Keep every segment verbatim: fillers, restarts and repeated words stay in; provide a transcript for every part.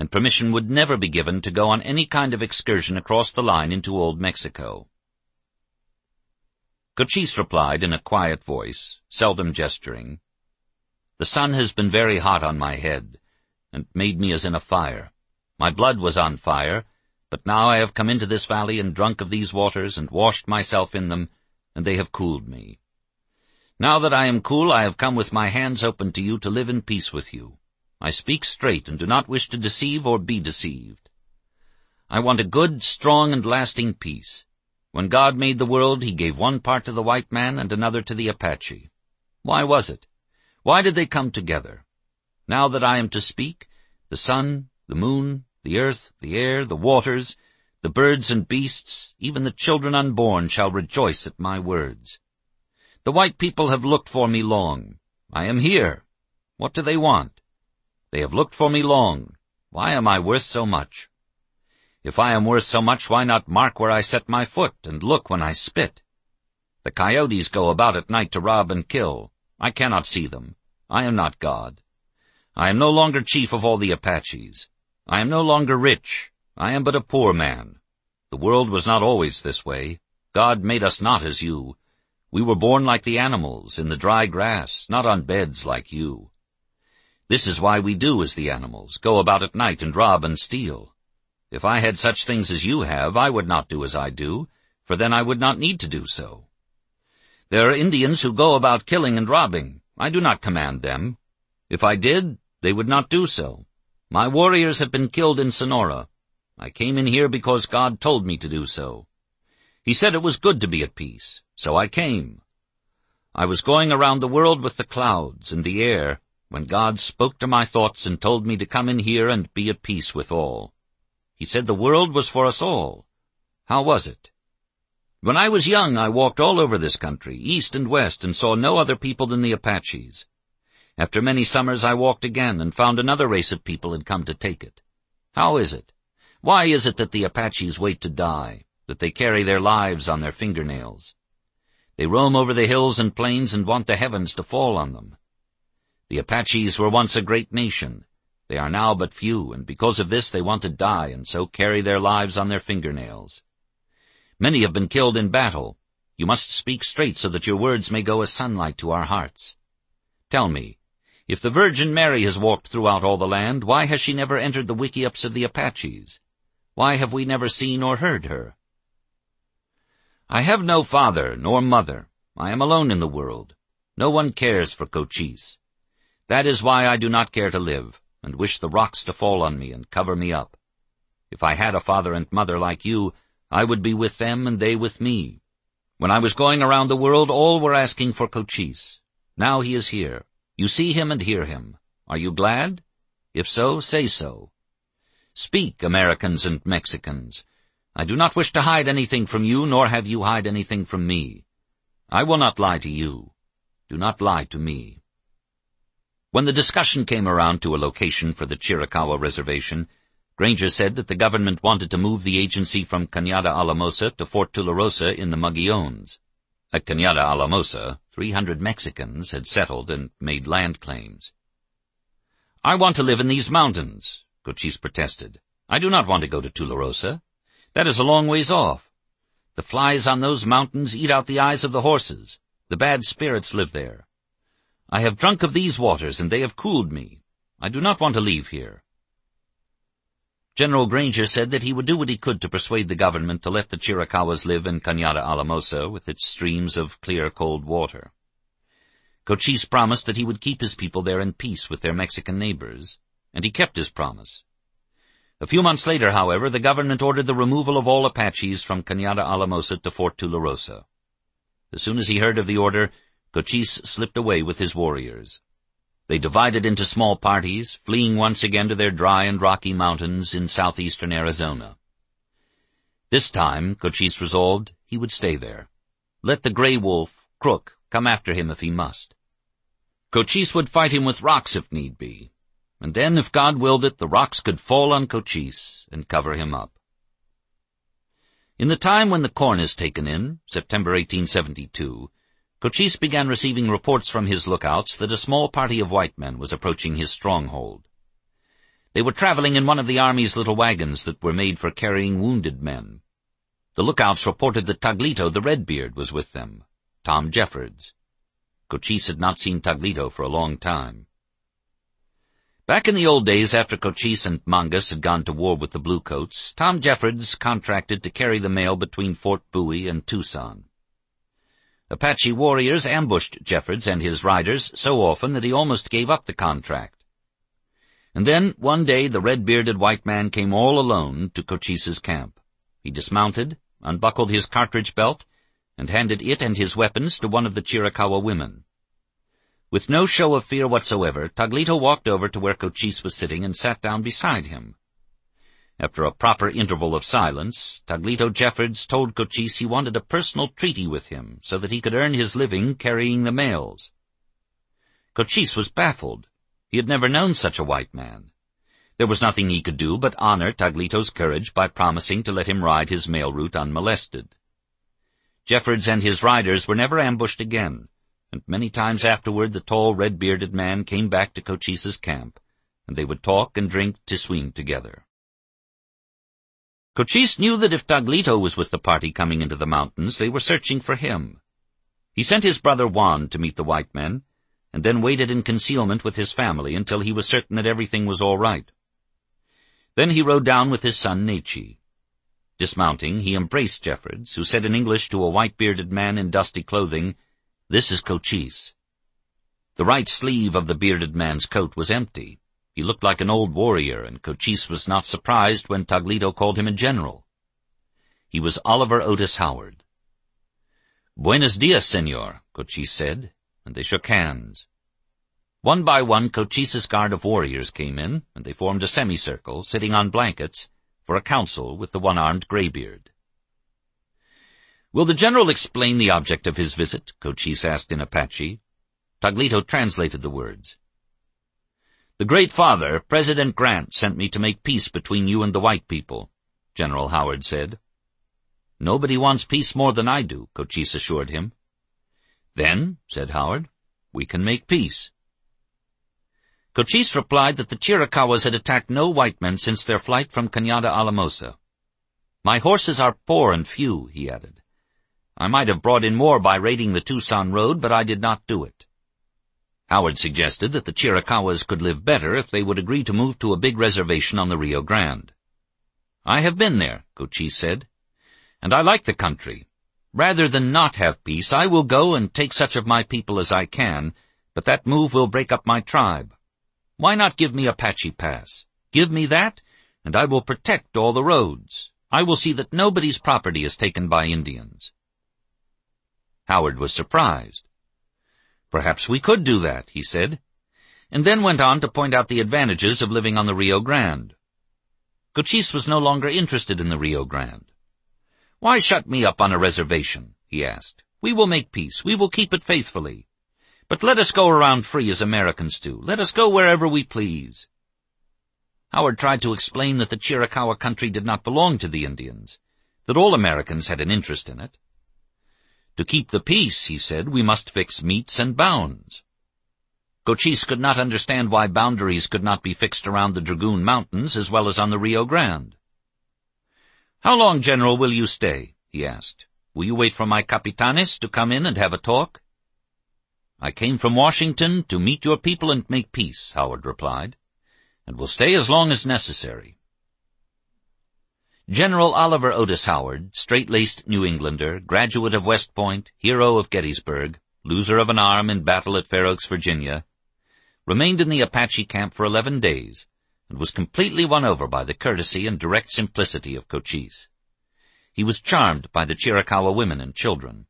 and permission would never be given to go on any kind of excursion across the line into Old Mexico. Cochise replied in a quiet voice, seldom gesturing, "The sun has been very hot on my head, and made me as in a fire. My blood was on fire, but now I have come into this valley and drunk of these waters and washed myself in them, and they have cooled me. Now that I am cool, I have come with my hands open to you to live in peace with you. I speak straight and do not wish to deceive or be deceived. I want a good, strong, and lasting peace. When God made the world, he gave one part to the white man and another to the Apache. Why was it? Why did they come together? Now that I am to speak, the sun, the moon, the earth, the air, the waters, the birds and beasts, even the children unborn shall rejoice at my words. The white people have looked for me long. I am here. What do they want? They have looked for me long. Why am I worth so much? If I am worth so much, why not mark where I set my foot and look when I spit? The coyotes go about at night to rob and kill. I cannot see them. I am not God. I am no longer chief of all the Apaches. I am no longer rich. I am but a poor man. The world was not always this way. God made us not as you. We were born like the animals, in the dry grass, not on beds like you. This is why we do as the animals, go about at night and rob and steal. If I had such things as you have, I would not do as I do, for then I would not need to do so. There are Indians who go about killing and robbing. I do not command them. If I did, they would not do so. My warriors have been killed in Sonora. I came in here because God told me to do so. He said it was good to be at peace, so I came. I was going around the world with the clouds and the air when God spoke to my thoughts and told me to come in here and be at peace with all. He said the world was for us all. How was it? When I was young, I walked all over this country, east and west, and saw no other people than the Apaches. After many summers, I walked again and found another race of people had come to take it. How is it? Why is it that the Apaches wait to die, that they carry their lives on their fingernails? They roam over the hills and plains and want the heavens to fall on them. The Apaches were once a great nation. They are now but few, and because of this they want to die and so carry their lives on their fingernails. Many have been killed in battle. You must speak straight so that your words may go as sunlight to our hearts. Tell me, if the Virgin Mary has walked throughout all the land, why has she never entered the wickiups of the Apaches? Why have we never seen or heard her? I have no father nor mother. I am alone in the world. No one cares for Cochise. That is why I do not care to live, and wish the rocks to fall on me and cover me up. If I had a father and mother like you, I would be with them and they with me. When I was going around the world, all were asking for Cochise. Now he is here. You see him and hear him. Are you glad? If so, say so. Speak, Americans and Mexicans. I do not wish to hide anything from you, nor have you hide anything from me. I will not lie to you. Do not lie to me. When the discussion came around to a location for the Chiricahua Reservation, Granger said that the government wanted to move the agency from Cañada Alamosa to Fort Tularosa in the Mogollons. At Cañada Alamosa, three hundred Mexicans had settled and made land claims. I want to live in these mountains, Cochise protested. I do not want to go to Tularosa. That is a long ways off. The flies on those mountains eat out the eyes of the horses. The bad spirits live there. I have drunk of these waters, and they have cooled me. I do not want to leave here. General Granger said that he would do what he could to persuade the government to let the Chiricahuas live in Cañada Alamosa with its streams of clear, cold water. Cochise promised that he would keep his people there in peace with their Mexican neighbors, and he kept his promise. A few months later, however, the government ordered the removal of all Apaches from Cañada Alamosa to Fort Tularosa. As soon as he heard of the order, Cochise slipped away with his warriors. They divided into small parties, fleeing once again to their dry and rocky mountains in southeastern Arizona. This time, Cochise resolved, he would stay there. Let the gray wolf, Crook, come after him if he must. Cochise would fight him with rocks if need be, and then, if God willed it, the rocks could fall on Cochise and cover him up. In the time when the corn is taken in, September eighteen seventy-two, Cochise began receiving reports from his lookouts that a small party of white men was approaching his stronghold. They were traveling in one of the army's little wagons that were made for carrying wounded men. The lookouts reported that Taglito, the Redbeard, was with them, Tom Jeffords. Cochise had not seen Taglito for a long time. Back in the old days, after Cochise and Mangas had gone to war with the Bluecoats, Tom Jeffords contracted to carry the mail between Fort Bowie and Tucson. Apache warriors ambushed Jeffords and his riders so often that he almost gave up the contract. And then, one day, the red-bearded white man came all alone to Cochise's camp. He dismounted, unbuckled his cartridge belt, and handed it and his weapons to one of the Chiricahua women. With no show of fear whatsoever, Taglito walked over to where Cochise was sitting and sat down beside him. After a proper interval of silence, Taglito Jeffords told Cochise he wanted a personal treaty with him so that he could earn his living carrying the mails. Cochise was baffled. He had never known such a white man. There was nothing he could do but honor Taglito's courage by promising to let him ride his mail route unmolested. Jeffords and his riders were never ambushed again, and many times afterward the tall red-bearded man came back to Cochise's camp, and they would talk and drink tisween together. Cochise knew that if Taglito was with the party coming into the mountains, they were searching for him. He sent his brother Juan to meet the white men, and then waited in concealment with his family until he was certain that everything was all right. Then he rode down with his son Nechi. Dismounting, he embraced Jeffords, who said in English to a white-bearded man in dusty clothing, "This is Cochise." The right sleeve of the bearded man's coat was empty. He looked like an old warrior, and Cochise was not surprised when Taglito called him a general. He was Oliver Otis Howard. "Buenos dias, senor," Cochise said, and they shook hands. One by one, Cochise's guard of warriors came in, and they formed a semicircle, sitting on blankets, for a council with the one-armed graybeard. "Will the general explain the object of his visit?" Cochise asked in Apache. Taglito translated the words. "The Great Father, President Grant, sent me to make peace between you and the white people," General Howard said. "Nobody wants peace more than I do," Cochise assured him. "Then," said Howard, "we can make peace." Cochise replied that the Chiricahuas had attacked no white men since their flight from Cañada Alamosa. "My horses are poor and few," he added. "I might have brought in more by raiding the Tucson road, but I did not do it." Howard suggested that the Chiricahuas could live better if they would agree to move to a big reservation on the Rio Grande. "I have been there," Cochise said, "and I like the country. Rather than not have peace, I will go and take such of my people as I can, but that move will break up my tribe. Why not give me Apache Pass? Give me that, and I will protect all the roads. I will see that nobody's property is taken by Indians." Howard was surprised. "Perhaps we could do that," he said, and then went on to point out the advantages of living on the Rio Grande. Cochise was no longer interested in the Rio Grande. "Why shut me up on a reservation?" he asked. "We will make peace. We will keep it faithfully. But let us go around free as Americans do. Let us go wherever we please." Howard tried to explain that the Chiricahua country did not belong to the Indians, that all Americans had an interest in it. "To keep the peace," he said, "we must fix metes and bounds." Cochise could not understand why boundaries could not be fixed around the Dragoon Mountains as well as on the Rio Grande. "How long, General, will you stay?" he asked. "Will you wait for my capitanes to come in and have a talk?" "I came from Washington to meet your people and make peace," Howard replied, "and will stay as long as necessary." General Oliver Otis Howard, straight-laced New Englander, graduate of West Point, hero of Gettysburg, loser of an arm in battle at Fair Oaks, Virginia, remained in the Apache camp for eleven days, and was completely won over by the courtesy and direct simplicity of Cochise. He was charmed by the Chiricahua women and children.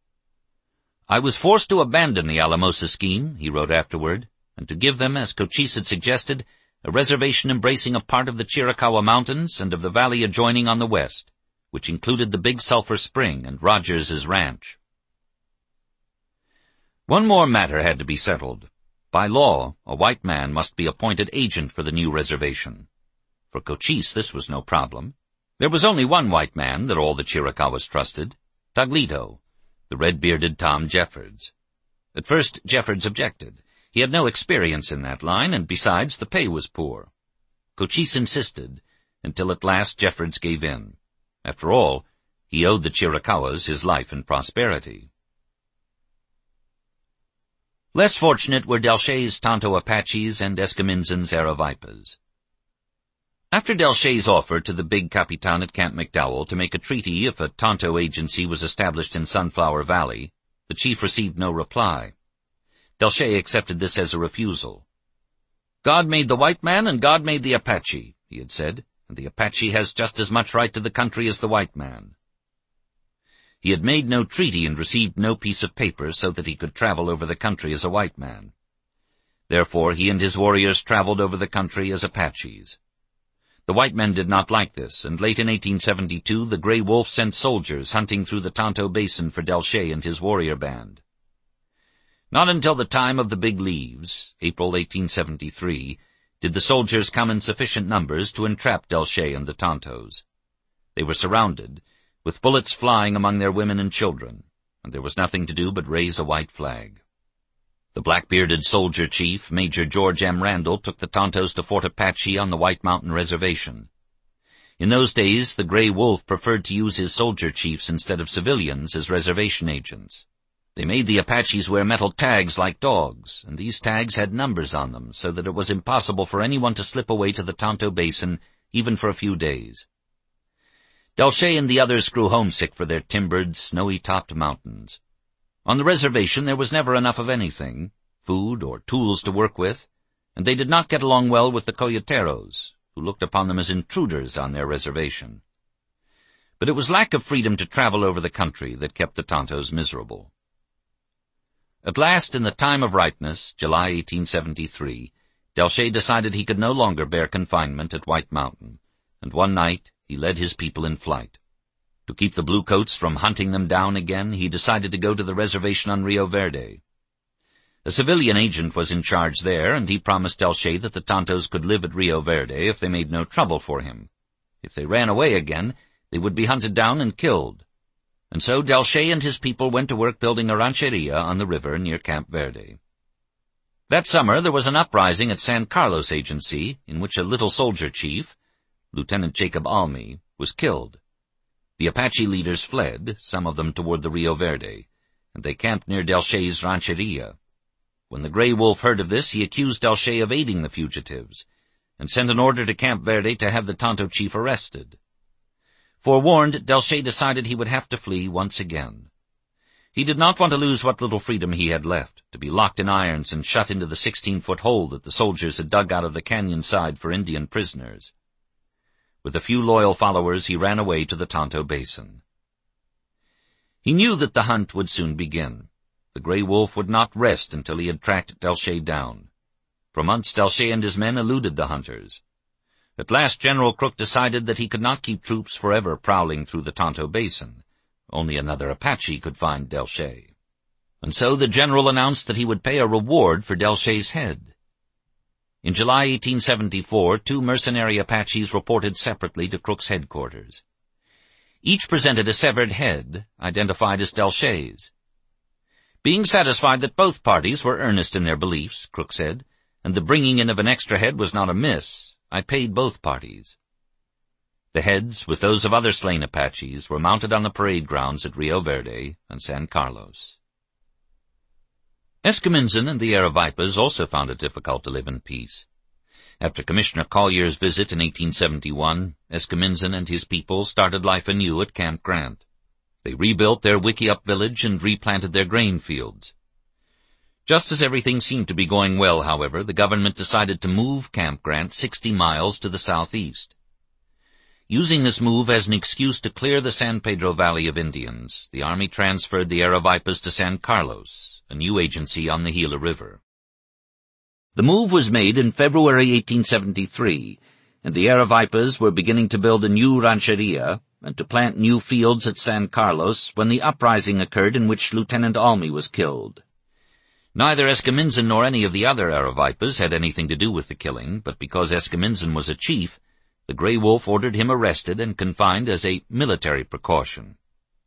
"I was forced to abandon the Alamosa scheme," he wrote afterward, "and to give them, as Cochise had suggested, a reservation embracing a part of the Chiricahua Mountains and of the valley adjoining on the west, which included the Big Sulphur Spring and Rogers's ranch." One more matter had to be settled. By law, a white man must be appointed agent for the new reservation. For Cochise, this was no problem. There was only one white man that all the Chiricahuas trusted, Taglito, the red-bearded Tom Jeffords. At first, Jeffords objected. He had no experience in that line, and besides, the pay was poor. Cochise insisted, until at last Jeffords gave in. After all, he owed the Chiricahuas his life and prosperity. Less fortunate were Delche's Tonto Apaches and Escamizon's Aravaipas. After Delche's offer to the big Capitan at Camp McDowell to make a treaty if a Tonto agency was established in Sunflower Valley, the chief received no reply. Delche accepted this as a refusal. "God made the white man and God made the Apache," he had said, "and the Apache has just as much right to the country as the white man." He had made no treaty and received no piece of paper so that he could travel over the country as a white man. Therefore he and his warriors traveled over the country as Apaches. The white men did not like this, and late in eighteen seventy-two the Gray Wolf sent soldiers hunting through the Tonto Basin for Delche and his warrior band. Not until the time of the Big Leaves, April eighteen seventy-three, did the soldiers come in sufficient numbers to entrap Delche and the Tontos. They were surrounded, with bullets flying among their women and children, and there was nothing to do but raise a white flag. The black-bearded soldier chief, Major George M. Randall, took the Tontos to Fort Apache on the White Mountain Reservation. In those days, the Gray Wolf preferred to use his soldier chiefs instead of civilians as reservation agents. They made the Apaches wear metal tags like dogs, and these tags had numbers on them, so that it was impossible for anyone to slip away to the Tonto Basin, even for a few days. Delche and the others grew homesick for their timbered, snowy-topped mountains. On the reservation there was never enough of anything, food or tools to work with, and they did not get along well with the Coyoteros, who looked upon them as intruders on their reservation. But it was lack of freedom to travel over the country that kept the Tontos miserable. At last, in the time of ripeness, July eighteen seventy-three, Delche decided he could no longer bear confinement at White Mountain, and one night he led his people in flight. To keep the Bluecoats from hunting them down again, he decided to go to the reservation on Rio Verde. A civilian agent was in charge there, and he promised Delche that the Tontos could live at Rio Verde if they made no trouble for him. If they ran away again, they would be hunted down and killed. And so Delche and his people went to work building a rancheria on the river near Camp Verde. That summer there was an uprising at San Carlos Agency, in which a little soldier chief, Lieutenant Jacob Almy, was killed. The Apache leaders fled, some of them toward the Rio Verde, and they camped near Delche's rancheria. When the Gray Wolf heard of this, he accused Delche of aiding the fugitives, and sent an order to Camp Verde to have the Tonto chief arrested. Forewarned, Delche decided he would have to flee once again. He did not want to lose what little freedom he had left, to be locked in irons and shut into the sixteen-foot hole that the soldiers had dug out of the canyon side for Indian prisoners. With a few loyal followers, he ran away to the Tonto Basin. He knew that the hunt would soon begin. The Gray Wolf would not rest until he had tracked Delche down. For months Delche and his men eluded the hunters. At last General Crook decided that he could not keep troops forever prowling through the Tonto Basin. Only another Apache could find Delche. And so the general announced that he would pay a reward for Delche's head. In July eighteen seventy-four, two mercenary Apaches reported separately to Crook's headquarters. Each presented a severed head, identified as Delche's. Being satisfied that both parties were earnest in their beliefs, Crook said, and the bringing in of an extra head was not amiss, I paid both parties. The heads, with those of other slain Apaches, were mounted on the parade grounds at Rio Verde and San Carlos. Escamizon and the Aravaipas also found it difficult to live in peace. After Commissioner Collier's visit in eighteen seventy-one, Escamizon and his people started life anew at Camp Grant. They rebuilt their Wickiup village and replanted their grain fields. Just as everything seemed to be going well, however, the government decided to move Camp Grant sixty miles to the southeast. Using this move as an excuse to clear the San Pedro Valley of Indians, the Army transferred the Aravaipas to San Carlos, a new agency on the Gila River. The move was made in February eighteen seventy-three, and the Aravaipas were beginning to build a new rancheria and to plant new fields at San Carlos when the uprising occurred in which Lieutenant Almy was killed. Neither Escamizon nor any of the other Aravaipas had anything to do with the killing, but because Escamizon was a chief, the Gray Wolf ordered him arrested and confined as a military precaution.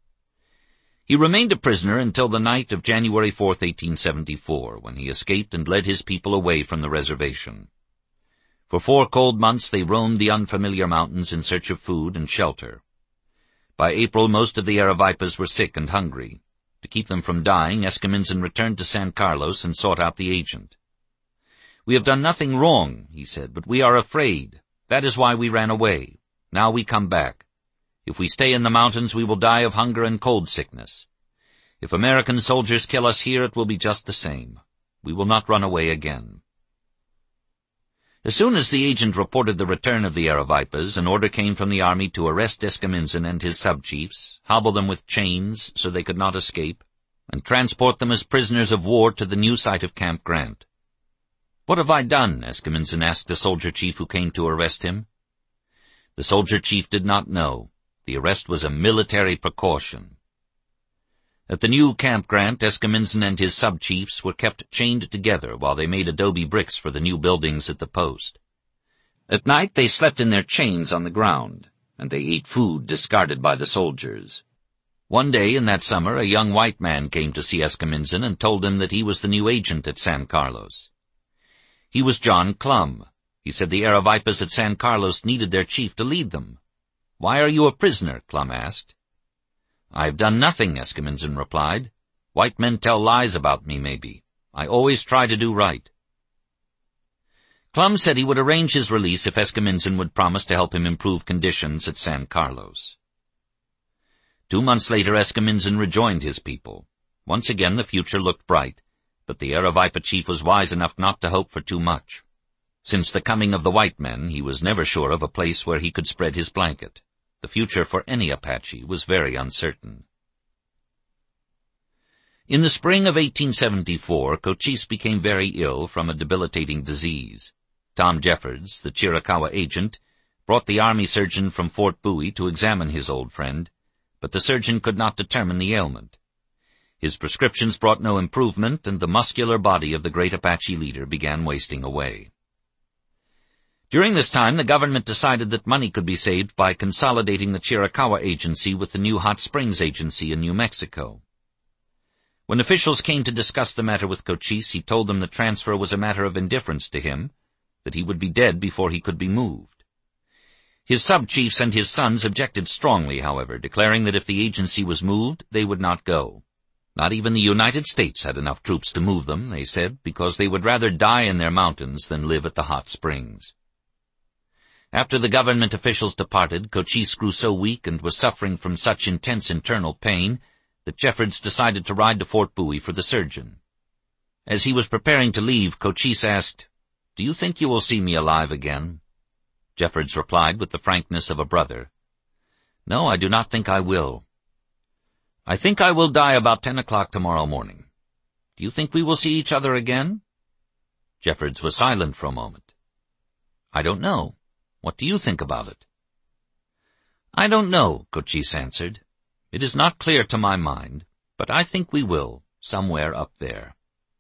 He remained a prisoner until the night of January fourth, eighteen seventy-four, when he escaped and led his people away from the reservation. For four cold months they roamed the unfamiliar mountains in search of food and shelter. By April most of the Aravaipas were sick and hungry. To keep them from dying, Escamindzen returned to San Carlos and sought out the agent. "We have done nothing wrong," he said, "but we are afraid. That is why we ran away. Now we come back. If we stay in the mountains, we will die of hunger and cold sickness. If American soldiers kill us here, it will be just the same. We will not run away again." As soon as the agent reported the return of the Aravaipas, an order came from the army to arrest Escamindzen and his sub-chiefs, hobble them with chains so they could not escape, and transport them as prisoners of war to the new site of Camp Grant. "What have I done?" Escamindzen asked the soldier chief who came to arrest him. The soldier chief did not know. The arrest was a military precaution. At the new Camp Grant, Escamindzen and his sub-chiefs were kept chained together while they made adobe bricks for the new buildings at the post. At night they slept in their chains on the ground, and they ate food discarded by the soldiers. One day in that summer, a young white man came to see Escamindzen and told him that he was the new agent at San Carlos. He was John Clum. He said the Aravaipas at San Carlos needed their chief to lead them. "Why are you a prisoner?" Clum asked. "I have done nothing," Escamindzen replied. "White men tell lies about me, maybe. I always try to do right." Clum said he would arrange his release if Escamindzen would promise to help him improve conditions at San Carlos. Two months later, Escamindzen rejoined his people. Once again the future looked bright, but the Aravaipa chief was wise enough not to hope for too much. Since the coming of the white men, he was never sure of a place where he could spread his blanket. The future for any Apache was very uncertain. In the spring of eighteen seventy-four, Cochise became very ill from a debilitating disease. Tom Jeffords, the Chiricahua agent, brought the army surgeon from Fort Bowie to examine his old friend, but the surgeon could not determine the ailment. His prescriptions brought no improvement, and the muscular body of the great Apache leader began wasting away. During this time, the government decided that money could be saved by consolidating the Chiricahua Agency with the new Hot Springs Agency in New Mexico. When officials came to discuss the matter with Cochise, he told them the transfer was a matter of indifference to him, that he would be dead before he could be moved. His sub-chiefs and his sons objected strongly, however, declaring that if the agency was moved, they would not go. Not even the United States had enough troops to move them, they said, because they would rather die in their mountains than live at the hot springs. After the government officials departed, Cochise grew so weak and was suffering from such intense internal pain that Jeffords decided to ride to Fort Bowie for the surgeon. As he was preparing to leave, Cochise asked, "Do you think you will see me alive again?" Jeffords replied with the frankness of a brother, "No, I do not think I will. I think I will die about ten o'clock tomorrow morning. Do you think we will see each other again?" Jeffords was silent for a moment. "I don't know. What do you think about it?" "I don't know," Cochise answered. "It is not clear to my mind, but I think we will, somewhere up there."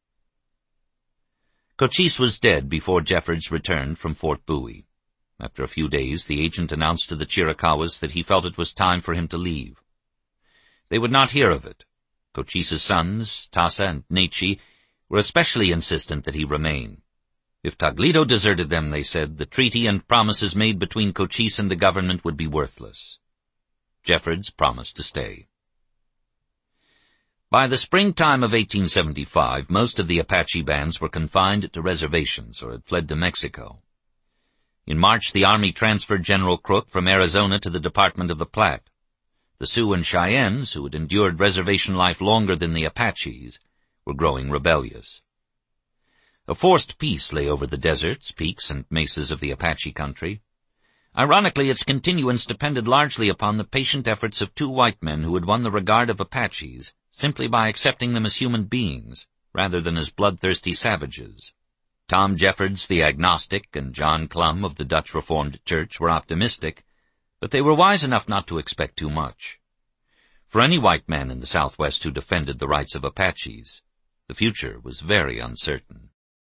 Cochise was dead before Jeffords returned from Fort Bowie. After a few days, the agent announced to the Chiricahuas that he felt it was time for him to leave. They would not hear of it. Cochise's sons, Tasa and Nechi, were especially insistent that he remain. If Taglito deserted them, they said, the treaty and promises made between Cochise and the government would be worthless. Jeffords promised to stay. By the springtime of eighteen seventy-five, most of the Apache bands were confined to reservations or had fled to Mexico. In March, the Army transferred General Crook from Arizona to the Department of the Platte. The Sioux and Cheyennes, who had endured reservation life longer than the Apaches, were growing rebellious. A forced peace lay over the deserts, peaks, and mesas of the Apache country. Ironically, its continuance depended largely upon the patient efforts of two white men who had won the regard of Apaches simply by accepting them as human beings, rather than as bloodthirsty savages. Tom Jeffords, the agnostic, and John Clum of the Dutch Reformed Church were optimistic, but they were wise enough not to expect too much. For any white man in the Southwest who defended the rights of Apaches, the future was very uncertain.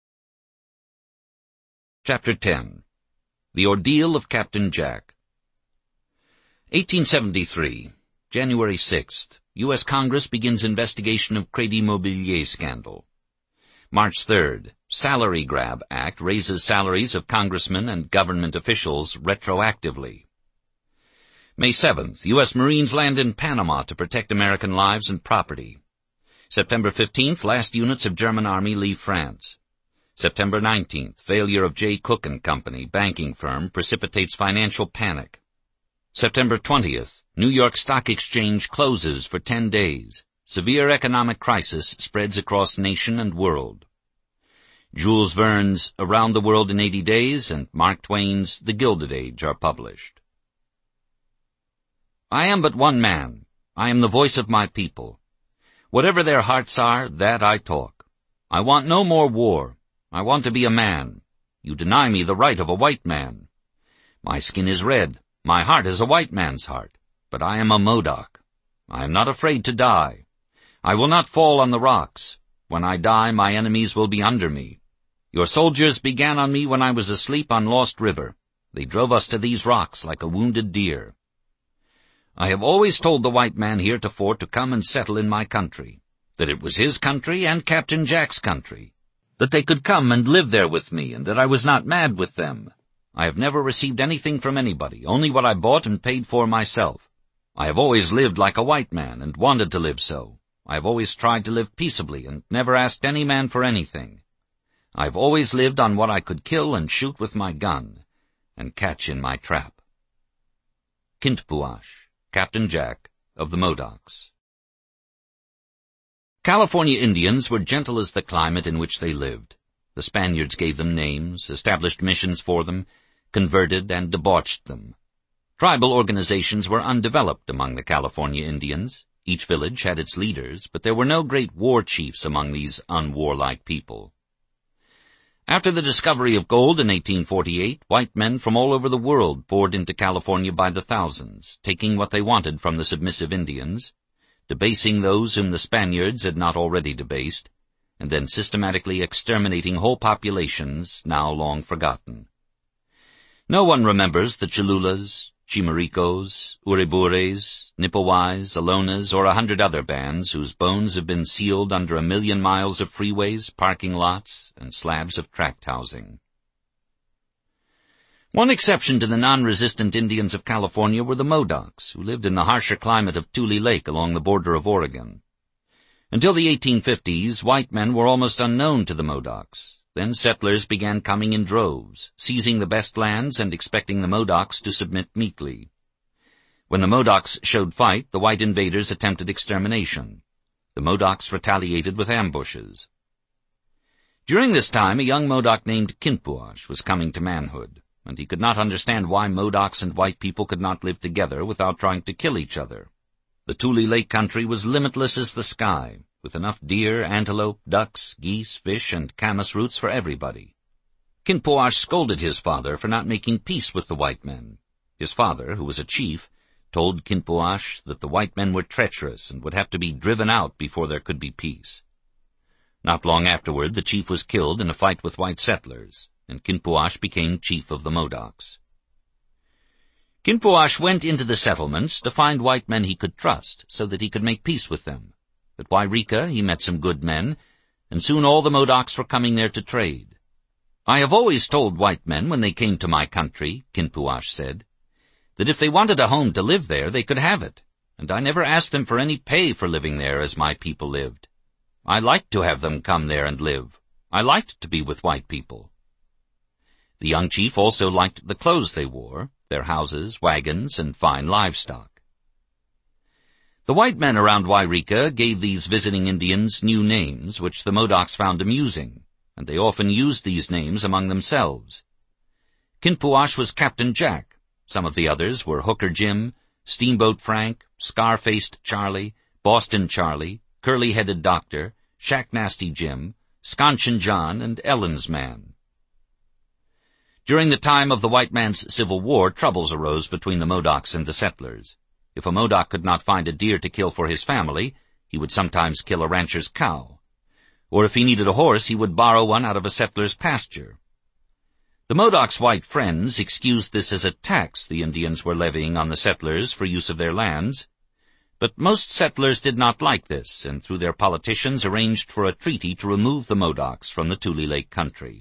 Chapter ten. The Ordeal of Captain Jack. eighteen seventy-three, January sixth. U S Congress begins investigation of Crédit Mobilier scandal. March third. Salary Grab Act raises salaries of congressmen and government officials retroactively. May seventh, U S Marines land in Panama to protect American lives and property. September fifteenth, last units of German Army leave France. September nineteenth, failure of J. Cook and Company, banking firm, precipitates financial panic. September twentieth, New York Stock Exchange closes for ten days. Severe economic crisis spreads across nation and world. Jules Verne's Around the World in eighty days and Mark Twain's The Gilded Age are published. I am but one man. I am the voice of my people. Whatever their hearts are, that I talk. I want no more war. I want to be a man. You deny me the right of a white man. My skin is red. My heart is a white man's heart. But I am a Modoc. I am not afraid to die. I will not fall on the rocks. When I die, my enemies will be under me. Your soldiers began on me when I was asleep on Lost River. They drove us to these rocks like a wounded deer. I have always told the white man heretofore to come and settle in my country, that it was his country and Captain Jack's country, that they could come and live there with me, and that I was not mad with them. I have never received anything from anybody, only what I bought and paid for myself. I have always lived like a white man and wanted to live so. I have always tried to live peaceably and never asked any man for anything. I have always lived on what I could kill and shoot with my gun and catch in my trap. Kintbuash, Captain Jack of the Modocs. California Indians were gentle as the climate in which they lived. The Spaniards gave them names, established missions for them, converted and debauched them. Tribal organizations were undeveloped among the California Indians. Each village had its leaders, but there were no great war chiefs among these unwarlike people. After the discovery of gold in eighteen forty-eight, white men from all over the world poured into California by the thousands, taking what they wanted from the submissive Indians, debasing those whom the Spaniards had not already debased, and then systematically exterminating whole populations now long forgotten. No one remembers the Cholulas, Chimaricos, Uribures, Nipawais, Alonas, or a hundred other bands whose bones have been sealed under a million miles of freeways, parking lots, and slabs of tract housing. One exception to the non-resistant Indians of California were the Modocs, who lived in the harsher climate of Tule Lake along the border of Oregon. Until the eighteen fifties, white men were almost unknown to the Modocs. Then settlers began coming in droves, seizing the best lands and expecting the Modocs to submit meekly. When the Modocs showed fight, the white invaders attempted extermination. The Modocs retaliated with ambushes. During this time, a young Modoc named Kintbuash was coming to manhood, and he could not understand why Modocs and white people could not live together without trying to kill each other. The Tule Lake country was limitless as the sky, with enough deer, antelope, ducks, geese, fish, and camas roots for everybody. Kintbuash scolded his father for not making peace with the white men. His father, who was a chief, told Kintbuash that the white men were treacherous and would have to be driven out before there could be peace. Not long afterward, the chief was killed in a fight with white settlers, and Kintbuash became chief of the Modocs. Kintbuash went into the settlements to find white men he could trust so that he could make peace with them. At Wairika he met some good men, and soon all the Modocs were coming there to trade. I have always told white men when they came to my country, Kintbuash said, that if they wanted a home to live there, they could have it, and I never asked them for any pay for living there as my people lived. I liked to have them come there and live. I liked to be with white people. The young chief also liked the clothes they wore, their houses, wagons, and fine livestock. The white men around Wairika gave these visiting Indians new names, which the Modocs found amusing, and they often used these names among themselves. Kintbuash was Captain Jack. Some of the others were Hooker Jim, Steamboat Frank, Scar-Faced Charlie, Boston Charlie, Curly-Headed Doctor, Shack-Nasty Jim, Sconchin John, and Ellen's Man. During the time of the white man's Civil War, troubles arose between the Modocs and the settlers. If a Modoc could not find a deer to kill for his family, he would sometimes kill a rancher's cow. Or if he needed a horse, he would borrow one out of a settler's pasture. The Modoc's white friends excused this as a tax the Indians were levying on the settlers for use of their lands. But most settlers did not like this, and through their politicians arranged for a treaty to remove the Modocs from the Tule Lake country.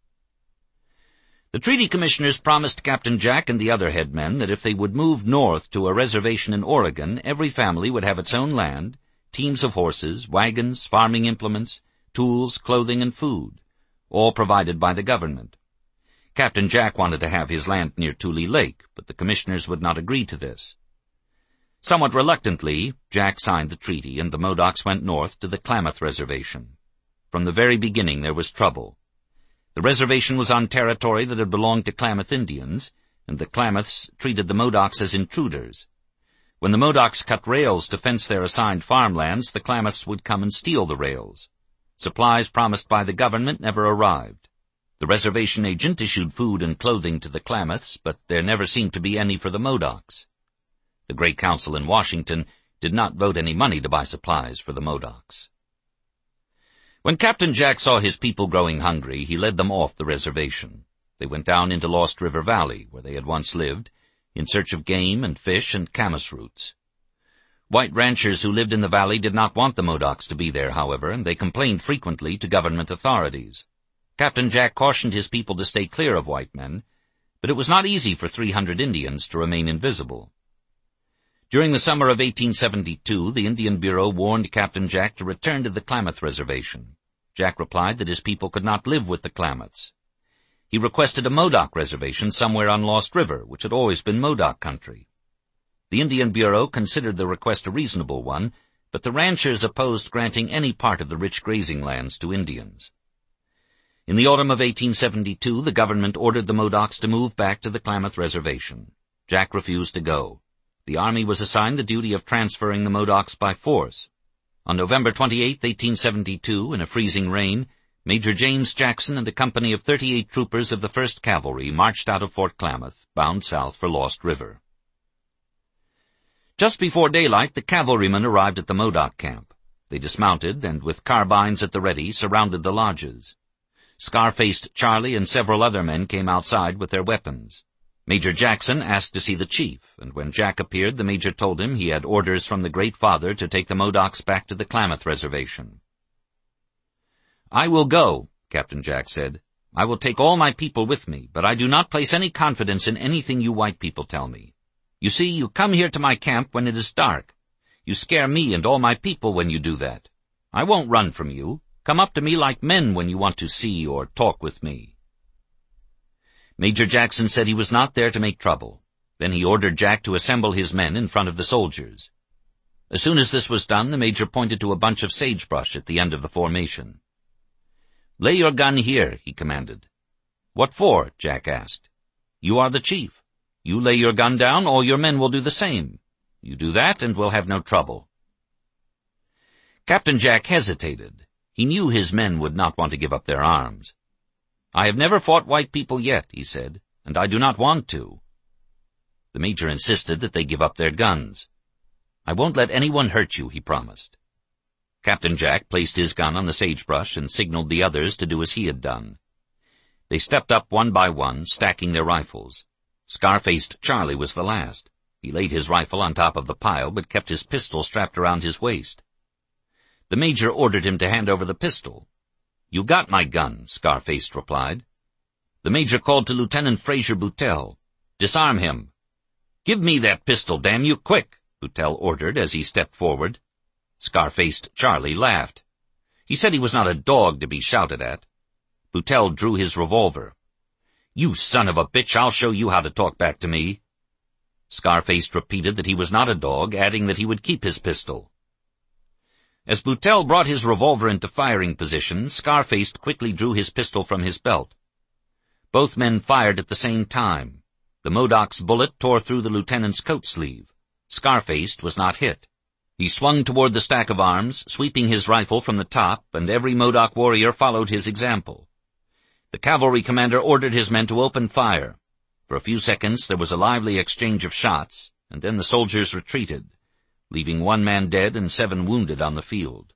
The treaty commissioners promised Captain Jack and the other headmen that if they would move north to a reservation in Oregon, every family would have its own land, teams of horses, wagons, farming implements, tools, clothing, and food, all provided by the government. Captain Jack wanted to have his land near Tule Lake, but the commissioners would not agree to this. Somewhat reluctantly, Jack signed the treaty, and the Modocs went north to the Klamath Reservation. From the very beginning there was trouble. The reservation was on territory that had belonged to Klamath Indians, and the Klamaths treated the Modocs as intruders. When the Modocs cut rails to fence their assigned farmlands, the Klamaths would come and steal the rails. Supplies promised by the government never arrived. The reservation agent issued food and clothing to the Klamaths, but there never seemed to be any for the Modocs. The Great Council in Washington did not vote any money to buy supplies for the Modocs. When Captain Jack saw his people growing hungry, he led them off the reservation. They went down into Lost River Valley, where they had once lived, in search of game and fish and camas roots. White ranchers who lived in the valley did not want the Modocs to be there, however, and they complained frequently to government authorities. Captain Jack cautioned his people to stay clear of white men, but it was not easy for three hundred Indians to remain invisible. During the summer of eighteen seventy-two, the Indian Bureau warned Captain Jack to return to the Klamath Reservation. Jack replied that his people could not live with the Klamaths. He requested a Modoc reservation somewhere on Lost River, which had always been Modoc country. The Indian Bureau considered the request a reasonable one, but the ranchers opposed granting any part of the rich grazing lands to Indians. In the autumn of eighteen seventy-two, the government ordered the Modocs to move back to the Klamath Reservation. Jack refused to go. The Army was assigned the duty of transferring the Modocs by force. On November twenty-eighth, eighteen seventy-two, in a freezing rain, Major James Jackson and a company of thirty-eight troopers of the First Cavalry marched out of Fort Klamath, bound south for Lost River. Just before daylight, the cavalrymen arrived at the Modoc camp. They dismounted, and with carbines at the ready, surrounded the lodges. Scar-faced Charlie and several other men came outside with their weapons. Major Jackson asked to see the chief, and when Jack appeared, the major told him he had orders from the Great Father to take the Modocs back to the Klamath Reservation. "I will go," Captain Jack said. "I will take all my people with me, but I do not place any confidence in anything you white people tell me. You see, you come here to my camp when it is dark. You scare me and all my people when you do that. I won't run from you. Come up to me like men when you want to see or talk with me." Major Jackson said he was not there to make trouble. Then he ordered Jack to assemble his men in front of the soldiers. As soon as this was done, the major pointed to a bunch of sagebrush at the end of the formation. "Lay your gun here," he commanded. "What for?" Jack asked. "You are the chief. You lay your gun down, all your men will do the same. You do that, and we'll have no trouble." Captain Jack hesitated. He knew his men would not want to give up their arms. "I have never fought white people yet," he said, "and I do not want to." The major insisted that they give up their guns. "I won't let anyone hurt you," he promised. Captain Jack placed his gun on the sagebrush and signaled the others to do as he had done. They stepped up one by one, stacking their rifles. Scar-faced Charlie was the last. He laid his rifle on top of the pile, but kept his pistol strapped around his waist. The major ordered him to hand over the pistol. "You got my gun," Scar-faced replied. The major called to Lieutenant Fraser Boutelle. "Disarm him." "Give me that pistol, damn you, quick," Boutelle ordered as he stepped forward. Scar-faced Charlie laughed. He said he was not a dog to be shouted at. Boutelle drew his revolver. "You son of a bitch, I'll show you how to talk back to me." Scar-faced repeated that he was not a dog, adding that he would keep his pistol. As Boutelle brought his revolver into firing position, Scar-faced quickly drew his pistol from his belt. Both men fired at the same time. The Modoc's bullet tore through the lieutenant's coat sleeve. Scar-faced was not hit. He swung toward the stack of arms, sweeping his rifle from the top, and every Modoc warrior followed his example. The cavalry commander ordered his men to open fire. For a few seconds there was a lively exchange of shots, and then the soldiers retreated, leaving one man dead and seven wounded on the field.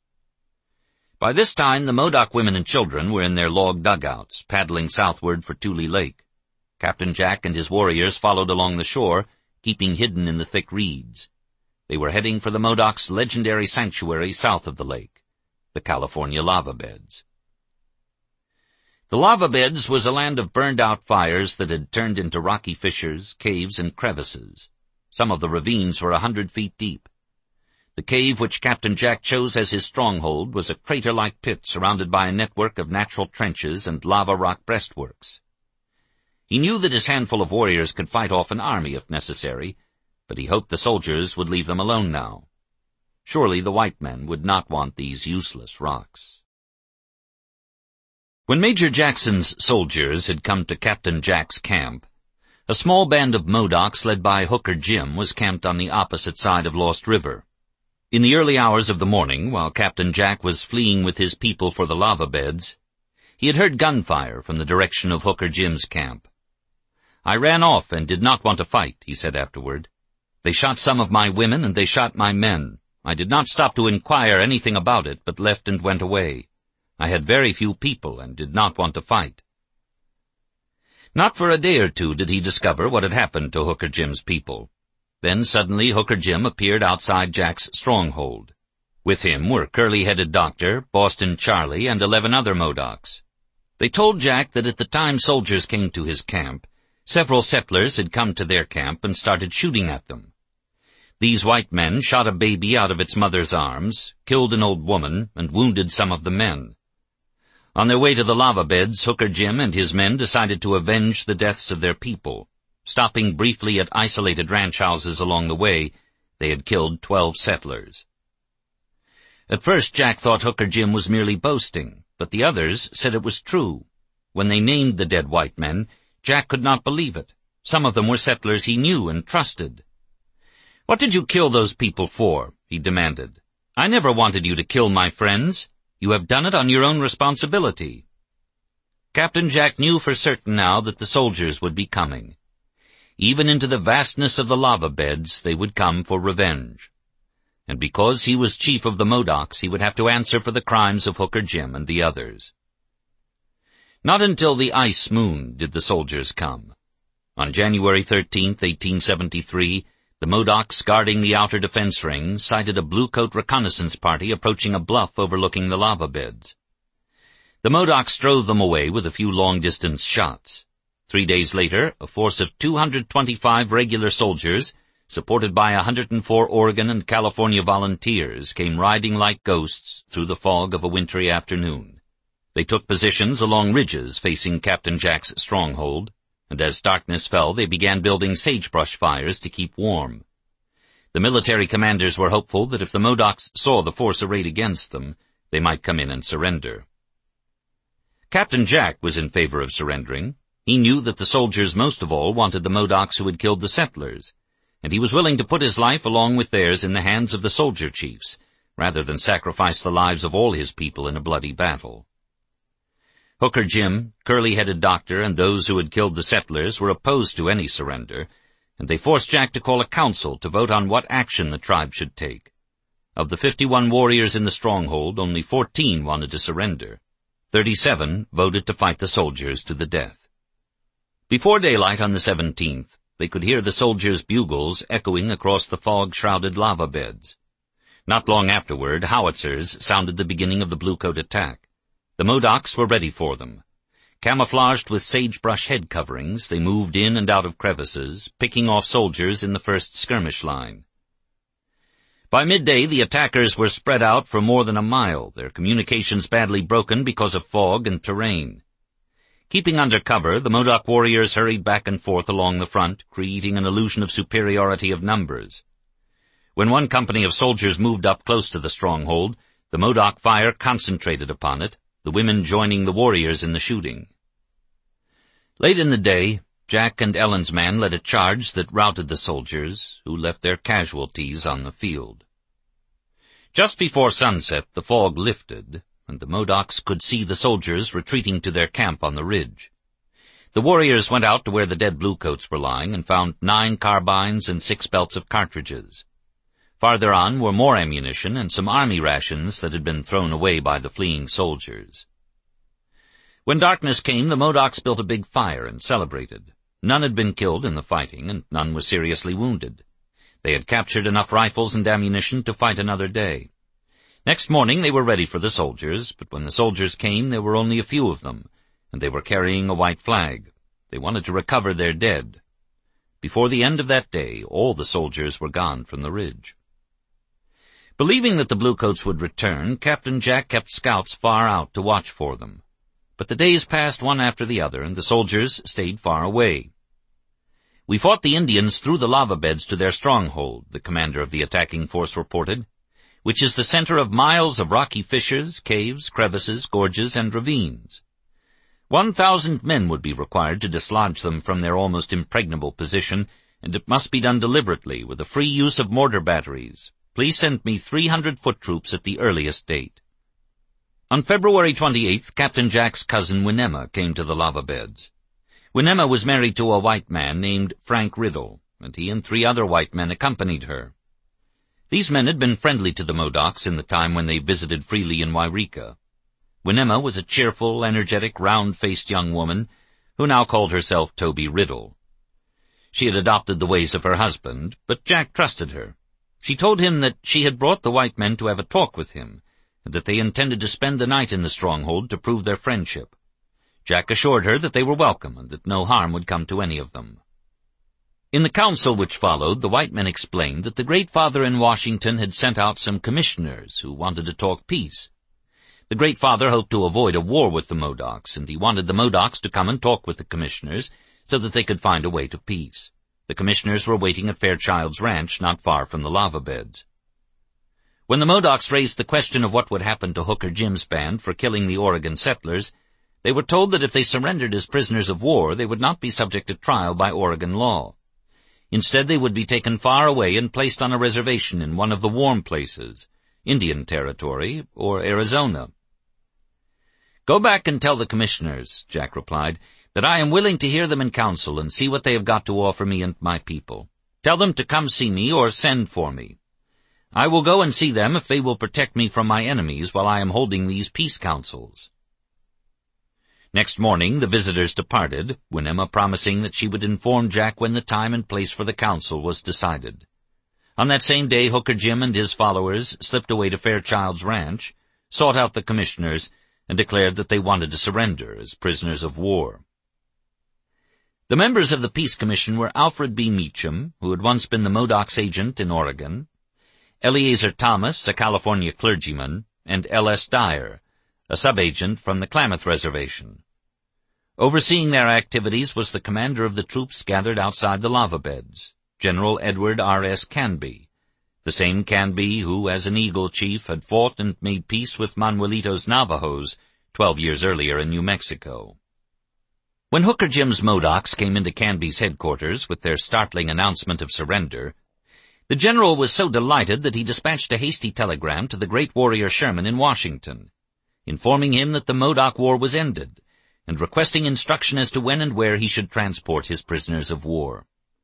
By this time, the Modoc women and children were in their log dugouts, paddling southward for Tule Lake. Captain Jack and his warriors followed along the shore, keeping hidden in the thick reeds. They were heading for the Modocs' legendary sanctuary south of the lake, the California lava beds. The lava beds was a land of burned-out fires that had turned into rocky fissures, caves, and crevices. Some of the ravines were a hundred feet deep. The cave which Captain Jack chose as his stronghold was a crater-like pit surrounded by a network of natural trenches and lava rock breastworks. He knew that his handful of warriors could fight off an army if necessary, but he hoped the soldiers would leave them alone now. Surely the white men would not want these useless rocks. When Major Jackson's soldiers had come to Captain Jack's camp, a small band of Modocs led by Hooker Jim was camped on the opposite side of Lost River. In the early hours of the morning, while Captain Jack was fleeing with his people for the lava beds, he had heard gunfire from the direction of Hooker Jim's camp. "I ran off and did not want to fight," he said afterward. "They shot some of my women and they shot my men. I did not stop to inquire anything about it, but left and went away. I had very few people and did not want to fight." Not for a day or two did he discover what had happened to Hooker Jim's people. Then suddenly Hooker Jim appeared outside Jack's stronghold. With him were Curly-Headed Doctor, Boston Charlie, and eleven other Modocs. They told Jack that at the time soldiers came to his camp, several settlers had come to their camp and started shooting at them. These white men shot a baby out of its mother's arms, killed an old woman, and wounded some of the men. On their way to the lava beds, Hooker Jim and his men decided to avenge the deaths of their people. Stopping briefly at isolated ranch houses along the way, they had killed twelve settlers. At first Jack thought Hooker Jim was merely boasting, but the others said it was true. When they named the dead white men, Jack could not believe it. Some of them were settlers he knew and trusted. "What did you kill those people for?" he demanded. "I never wanted you to kill my friends. You have done it on your own responsibility." Captain Jack knew for certain now that the soldiers would be coming. Even into the vastness of the lava beds they would come for revenge. And because he was chief of the Modocs, he would have to answer for the crimes of Hooker Jim and the others. Not until the ice moon did the soldiers come. On January thirteenth, eighteen seventy-three, the Modocs guarding the outer defense ring sighted a bluecoat reconnaissance party approaching a bluff overlooking the lava beds. The Modocs drove them away with a few long-distance shots. Three days later, a force of two hundred twenty-five regular soldiers, supported by one hundred four Oregon and California volunteers, came riding like ghosts through the fog of a wintry afternoon. They took positions along ridges facing Captain Jack's stronghold, and as darkness fell they began building sagebrush fires to keep warm. The military commanders were hopeful that if the Modocs saw the force arrayed against them, they might come in and surrender. Captain Jack was in favor of surrendering. He knew that the soldiers most of all wanted the Modocs who had killed the settlers, and he was willing to put his life along with theirs in the hands of the soldier chiefs, rather than sacrifice the lives of all his people in a bloody battle. Hooker Jim, Curly-Headed Doctor, and those who had killed the settlers were opposed to any surrender, and they forced Jack to call a council to vote on what action the tribe should take. Of the fifty-one warriors in the stronghold, only fourteen wanted to surrender. Thirty-seven voted to fight the soldiers to the death. Before daylight on the seventeenth, they could hear the soldiers' bugles echoing across the fog-shrouded lava beds. Not long afterward, howitzers sounded the beginning of the bluecoat attack. The Modocs were ready for them. Camouflaged with sagebrush head coverings, they moved in and out of crevices, picking off soldiers in the first skirmish line. By midday, the attackers were spread out for more than a mile, their communications badly broken because of fog and terrain. Keeping under cover, the Modoc warriors hurried back and forth along the front, creating an illusion of superiority of numbers. When one company of soldiers moved up close to the stronghold, the Modoc fire concentrated upon it, the women joining the warriors in the shooting. Late in the day, Jack and Ellen's man led a charge that routed the soldiers, who left their casualties on the field. Just before sunset, the fog lifted, and the Modocs could see the soldiers retreating to their camp on the ridge. The warriors went out to where the dead bluecoats were lying and found nine carbines and six belts of cartridges. Farther on were more ammunition and some army rations that had been thrown away by the fleeing soldiers. When darkness came, the Modocs built a big fire and celebrated. None had been killed in the fighting, and none was seriously wounded. They had captured enough rifles and ammunition to fight another day. Next morning they were ready for the soldiers, but when the soldiers came there were only a few of them, and they were carrying a white flag. They wanted to recover their dead. Before the end of that day, all the soldiers were gone from the ridge. Believing that the Bluecoats would return, Captain Jack kept scouts far out to watch for them. But the days passed one after the other, and the soldiers stayed far away. "We fought the Indians through the lava beds to their stronghold," the commander of the attacking force reported, "which is the center of miles of rocky fissures, caves, crevices, gorges, and ravines. One thousand men would be required to dislodge them from their almost impregnable position, and it must be done deliberately, with the free use of mortar batteries. Please send me three hundred foot troops at the earliest date." On February twenty-eighth, Captain Jack's cousin Winema came to the lava beds. Winema was married to a white man named Frank Riddle, and he and three other white men accompanied her. These men had been friendly to the Modocs in the time when they visited freely in Wairika. Winema was a cheerful, energetic, round-faced young woman who now called herself Toby Riddle. She had adopted the ways of her husband, but Jack trusted her. She told him that she had brought the white men to have a talk with him, and that they intended to spend the night in the stronghold to prove their friendship. Jack assured her that they were welcome and that no harm would come to any of them. In the council which followed, the white men explained that the Great Father in Washington had sent out some commissioners who wanted to talk peace. The Great Father hoped to avoid a war with the Modocs, and he wanted the Modocs to come and talk with the commissioners so that they could find a way to peace. The commissioners were waiting at Fairchild's Ranch, not far from the lava beds. When the Modocs raised the question of what would happen to Hooker Jim's band for killing the Oregon settlers, they were told that if they surrendered as prisoners of war, they would not be subject to trial by Oregon law. Instead, they would be taken far away and placed on a reservation in one of the warm places, Indian Territory or Arizona. "Go back and tell the commissioners," Jack replied, "that I am willing to hear them in council and see what they have got to offer me and my people. Tell them to come see me or send for me. I will go and see them if they will protect me from my enemies while I am holding these peace councils." Next morning the visitors departed, Winema promising that she would inform Jack when the time and place for the council was decided. On that same day Hooker Jim and his followers slipped away to Fairchild's Ranch, sought out the commissioners, and declared that they wanted to surrender as prisoners of war. The members of the Peace Commission were Alfred B. Meacham, who had once been the Modocs' agent in Oregon, Eleazar Thomas, a California clergyman, and L S Dyer, a subagent from the Klamath Reservation. Overseeing their activities was the commander of the troops gathered outside the lava beds, General Edward R. S. Canby, the same Canby who, as an Eagle chief, had fought and made peace with Manuelito's Navajos twelve years earlier in New Mexico. When Hooker Jim's Modocs came into Canby's headquarters with their startling announcement of surrender, the general was so delighted that he dispatched a hasty telegram to the great warrior Sherman in Washington, informing him that the Modoc War was ended, and requesting instruction as to when and where he should transport his prisoners of war.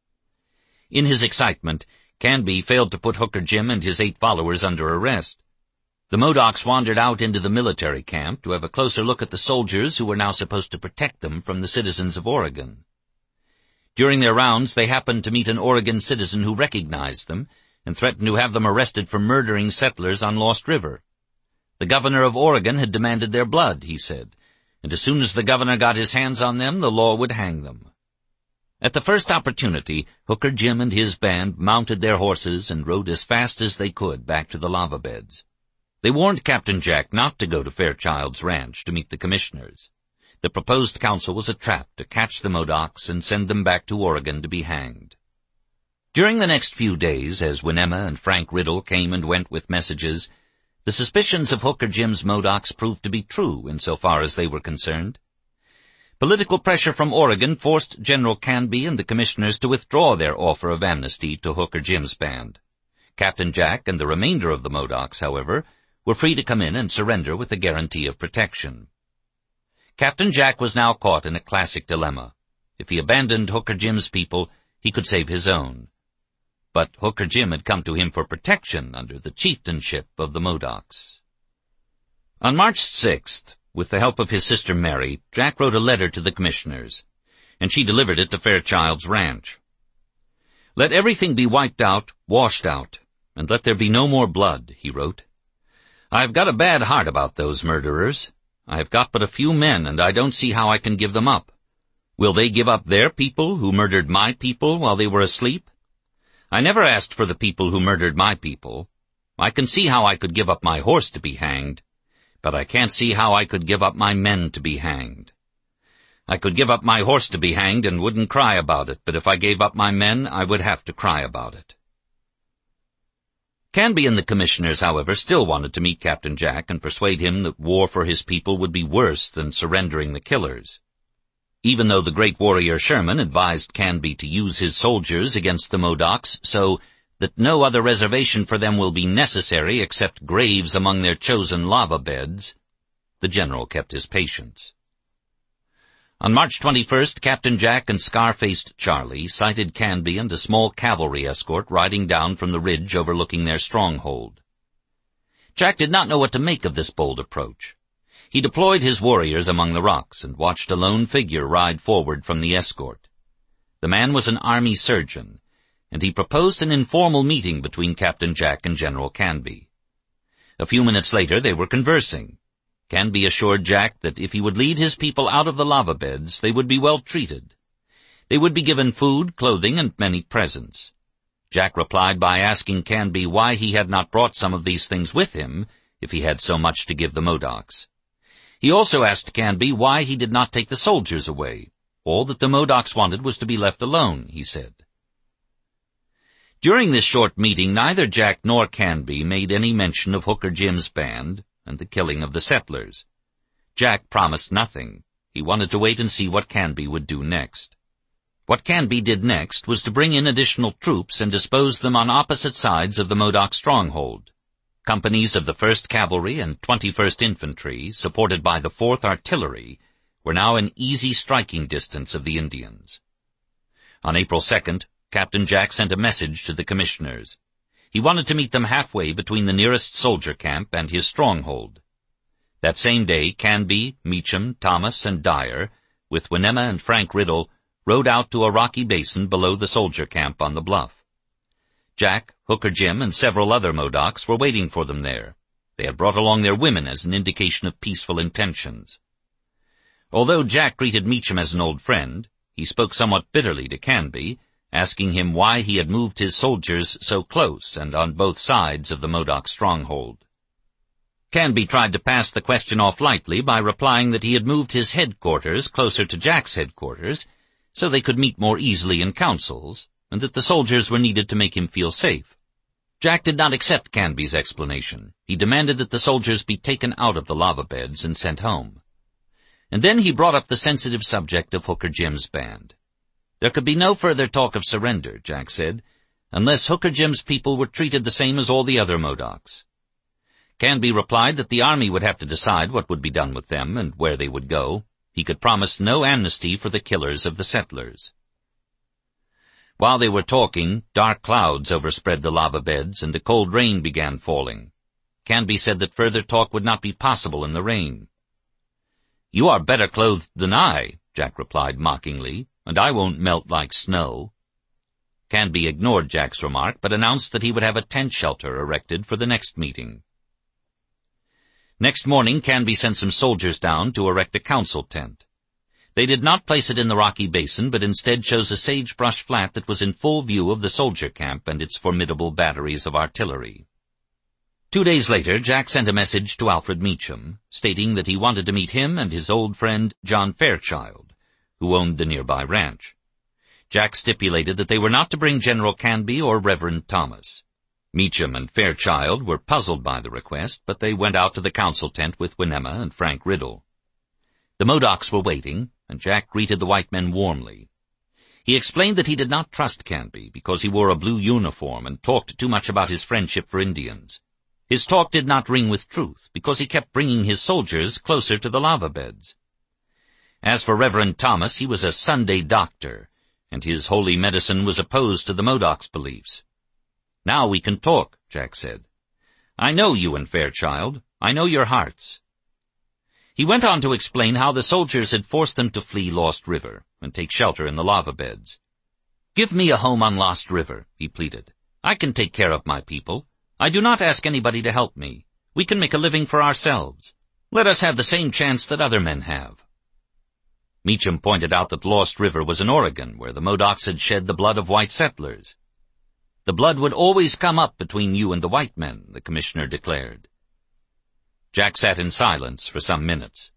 In his excitement, Canby failed to put Hooker Jim and his eight followers under arrest. The Modocs wandered out into the military camp to have a closer look at the soldiers who were now supposed to protect them from the citizens of Oregon. During their rounds, they happened to meet an Oregon citizen who recognized them and threatened to have them arrested for murdering settlers on Lost River. The governor of Oregon had demanded their blood, he said, and as soon as the governor got his hands on them, the law would hang them. At the first opportunity, Hooker Jim and his band mounted their horses and rode as fast as they could back to the lava beds. They warned Captain Jack not to go to Fairchild's Ranch to meet the commissioners. The proposed council was a trap to catch the Modocs and send them back to Oregon to be hanged. During the next few days, as Winema and Frank Riddle came and went with messages, the suspicions of Hooker Jim's Modocs proved to be true insofar as they were concerned. Political pressure from Oregon forced General Canby and the commissioners to withdraw their offer of amnesty to Hooker Jim's band. Captain Jack and the remainder of the Modocs, however, were free to come in and surrender with a guarantee of protection. Captain Jack was now caught in a classic dilemma. If he abandoned Hooker Jim's people, he could save his own. But Hooker Jim had come to him for protection under the chieftainship of the Modocs. On March sixth, with the help of his sister Mary, Jack wrote a letter to the commissioners, and she delivered it to Fairchild's Ranch. "Let everything be wiped out, washed out, and let there be no more blood," he wrote. "I have got a bad heart about those murderers. I have got but a few men, and I don't see how I can give them up. Will they give up their people who murdered my people while they were asleep? I never asked for the people who murdered my people. I can see how I could give up my horse to be hanged, but I can't see how I could give up my men to be hanged. I could give up my horse to be hanged and wouldn't cry about it, but if I gave up my men, I would have to cry about it." Canby and the commissioners, however, still wanted to meet Captain Jack and persuade him that war for his people would be worse than surrendering the killers. Even though the great warrior Sherman advised Canby to use his soldiers against the Modocs so that no other reservation for them will be necessary except graves among their chosen lava beds, the general kept his patience. On March twenty-first, Captain Jack and Scar-faced Charlie sighted Canby and a small cavalry escort riding down from the ridge overlooking their stronghold. Jack did not know what to make of this bold approach. He deployed his warriors among the rocks and watched a lone figure ride forward from the escort. The man was an army surgeon, and he proposed an informal meeting between Captain Jack and General Canby. A few minutes later they were conversing. Canby assured Jack that if he would lead his people out of the lava beds, they would be well treated. They would be given food, clothing, and many presents. Jack replied by asking Canby why he had not brought some of these things with him, if he had so much to give the Modocs. He also asked Canby why he did not take the soldiers away. All that the Modocs wanted was to be left alone, he said. During this short meeting, neither Jack nor Canby made any mention of Hooker Jim's band and the killing of the settlers. Jack promised nothing. He wanted to wait and see what Canby would do next. What Canby did next was to bring in additional troops and dispose them on opposite sides of the Modoc stronghold. Companies of the first Cavalry and twenty-first Infantry, supported by the fourth Artillery, were now in easy striking distance of the Indians. On April second, Captain Jack sent a message to the commissioners. He wanted to meet them halfway between the nearest soldier camp and his stronghold. That same day, Canby, Meacham, Thomas, and Dyer, with Winema and Frank Riddle, rode out to a rocky basin below the soldier camp on the bluff. Jack, Hooker Jim, and several other Modocs were waiting for them there. They had brought along their women as an indication of peaceful intentions. Although Jack greeted Meacham as an old friend, he spoke somewhat bitterly to Canby, asking him why he had moved his soldiers so close and on both sides of the Modoc stronghold. Canby tried to pass the question off lightly by replying that he had moved his headquarters closer to Jack's headquarters so they could meet more easily in councils, and that the soldiers were needed to make him feel safe. Jack did not accept Canby's explanation. He demanded that the soldiers be taken out of the lava beds and sent home. And then he brought up the sensitive subject of Hooker Jim's band. There could be no further talk of surrender, Jack said, unless Hooker Jim's people were treated the same as all the other Modocs. Canby replied that the army would have to decide what would be done with them and where they would go. He could promise no amnesty for the killers of the settlers. While they were talking, dark clouds overspread the lava beds and a cold rain began falling. Canby said that further talk would not be possible in the rain. "You are better clothed than I," Jack replied mockingly, "and I won't melt like snow." Canby ignored Jack's remark, but announced that he would have a tent shelter erected for the next meeting. Next morning, Canby sent some soldiers down to erect a council tent. They did not place it in the rocky basin, but instead chose a sagebrush flat that was in full view of the soldier camp and its formidable batteries of artillery. Two days later, Jack sent a message to Alfred Meacham, stating that he wanted to meet him and his old friend John Fairchild, who owned the nearby ranch. Jack stipulated that they were not to bring General Canby or Reverend Thomas. Meacham and Fairchild were puzzled by the request, but they went out to the council tent with Winema and Frank Riddle. The Modocs were waiting, and Jack greeted the white men warmly. He explained that he did not trust Canby because he wore a blue uniform and talked too much about his friendship for Indians. His talk did not ring with truth because he kept bringing his soldiers closer to the lava beds. As for Reverend Thomas, he was a Sunday doctor, and his holy medicine was opposed to the Modocs' beliefs. "Now we can talk," Jack said. "I know you and Fairchild. I know your hearts." He went on to explain how the soldiers had forced them to flee Lost River and take shelter in the lava beds. "Give me a home on Lost River," he pleaded. "I can take care of my people. I do not ask anybody to help me. We can make a living for ourselves. Let us have the same chance that other men have." Meacham pointed out that Lost River was in Oregon, where the Modocs had shed the blood of white settlers. "The blood would always come up between you and the white men," the commissioner declared. Jack sat in silence for some minutes.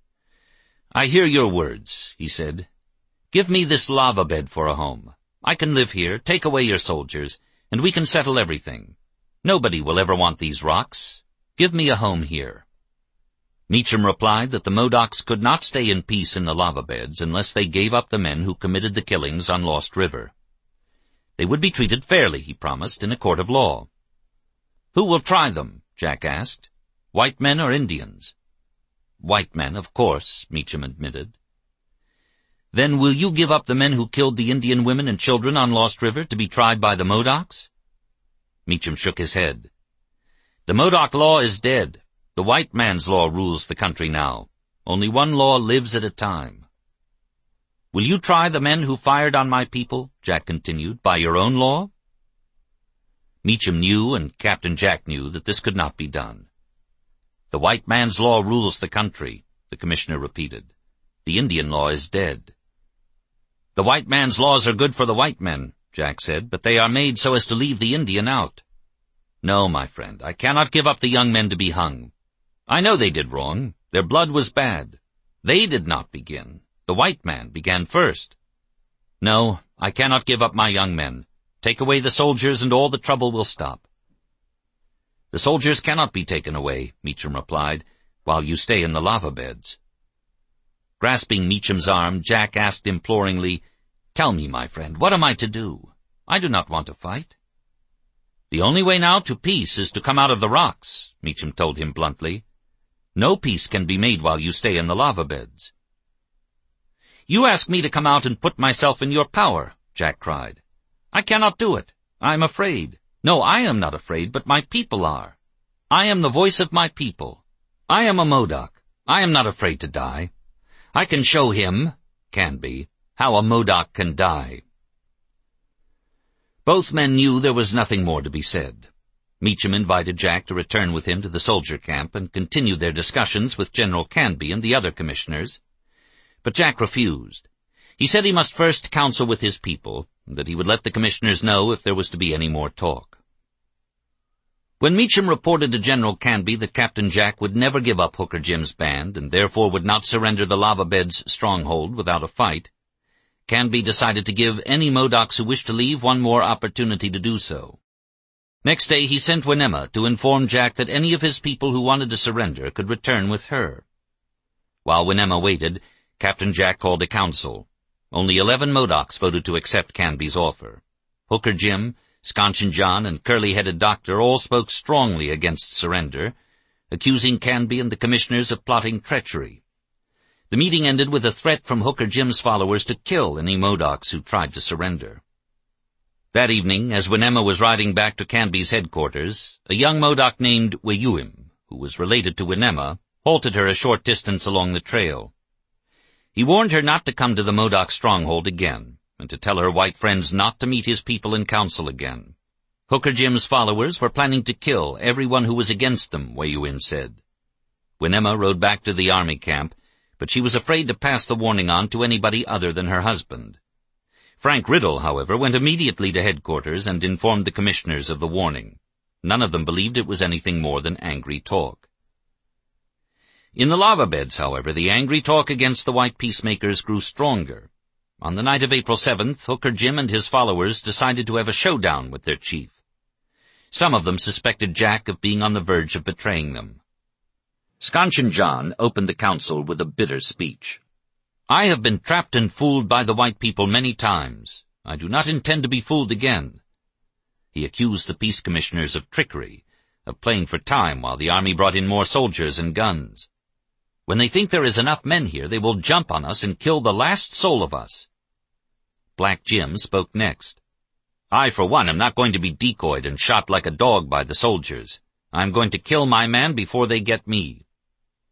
"I hear your words," he said. "Give me this lava bed for a home. I can live here, take away your soldiers, and we can settle everything. Nobody will ever want these rocks. Give me a home here." Meacham replied that the Modocs could not stay in peace in the lava beds unless they gave up the men who committed the killings on Lost River. They would be treated fairly, he promised, in a court of law. "Who will try them?" Jack asked. "White men or Indians?" "White men, of course," Meacham admitted. "Then will you give up the men who killed the Indian women and children on Lost River to be tried by the Modocs?" Meacham shook his head. "The Modoc law is dead. The white man's law rules the country now. Only one law lives at a time." "Will you try the men who fired on my people," Jack continued, "by your own law?" Meacham knew, and Captain Jack knew, that this could not be done. "The white man's law rules the country," the commissioner repeated. "The Indian law is dead." "The white man's laws are good for the white men," Jack said, "but they are made so as to leave the Indian out." "No, my friend, I cannot give up the young men to be hung. I know they did wrong. Their blood was bad. They did not begin. The white man began first. No, I cannot give up my young men. Take away the soldiers and all the trouble will stop." "The soldiers cannot be taken away," Meacham replied, "while you stay in the lava beds." Grasping Meacham's arm, Jack asked imploringly, "Tell me, my friend, what am I to do? I do not want to fight." "The only way now to peace is to come out of the rocks," Meacham told him bluntly. "No peace can be made while you stay in the lava beds." "You ask me to come out and put myself in your power," Jack cried. "I cannot do it. I am afraid. No, I am not afraid, but my people are. I am the voice of my people. I am a Modoc. I am not afraid to die. I can show him, Canby, how a Modoc can die." Both men knew there was nothing more to be said. Meacham invited Jack to return with him to the soldier camp and continue their discussions with General Canby and the other commissioners. But Jack refused. He said he must first counsel with his people, and that he would let the commissioners know if there was to be any more talk. When Meacham reported to General Canby that Captain Jack would never give up Hooker Jim's band and therefore would not surrender the lava bed's stronghold without a fight, Canby decided to give any Modocs who wished to leave one more opportunity to do so. Next day he sent Winema to inform Jack that any of his people who wanted to surrender could return with her. While Winema waited, Captain Jack called a council. Only eleven Modocs voted to accept Canby's offer. Hooker Jim, Sconchin John, and curly-headed Doctor all spoke strongly against surrender, accusing Canby and the commissioners of plotting treachery. The meeting ended with a threat from Hooker Jim's followers to kill any Modocs who tried to surrender. That evening, as Winema was riding back to Canby's headquarters, a young Modoc named Weyuim, who was related to Winema, halted her a short distance along the trail. He warned her not to come to the Modoc stronghold again, and to tell her white friends not to meet his people in council again. Hooker Jim's followers were planning to kill everyone who was against them, Weyuim said. Winema rode back to the army camp, but she was afraid to pass the warning on to anybody other than her husband. Frank Riddle, however, went immediately to headquarters and informed the commissioners of the warning. None of them believed it was anything more than angry talk. In the lava beds, however, the angry talk against the white peacemakers grew stronger. On the night of April seventh, Hooker Jim and his followers decided to have a showdown with their chief. Some of them suspected Jack of being on the verge of betraying them. Sconchin John opened the council with a bitter speech. "I have been trapped and fooled by the white people many times. I do not intend to be fooled again." He accused the peace commissioners of trickery, of playing for time while the army brought in more soldiers and guns. "When they think there is enough men here, they will jump on us and kill the last soul of us." Black Jim spoke next. "I, for one, am not going to be decoyed and shot like a dog by the soldiers. I am going to kill my man before they get me."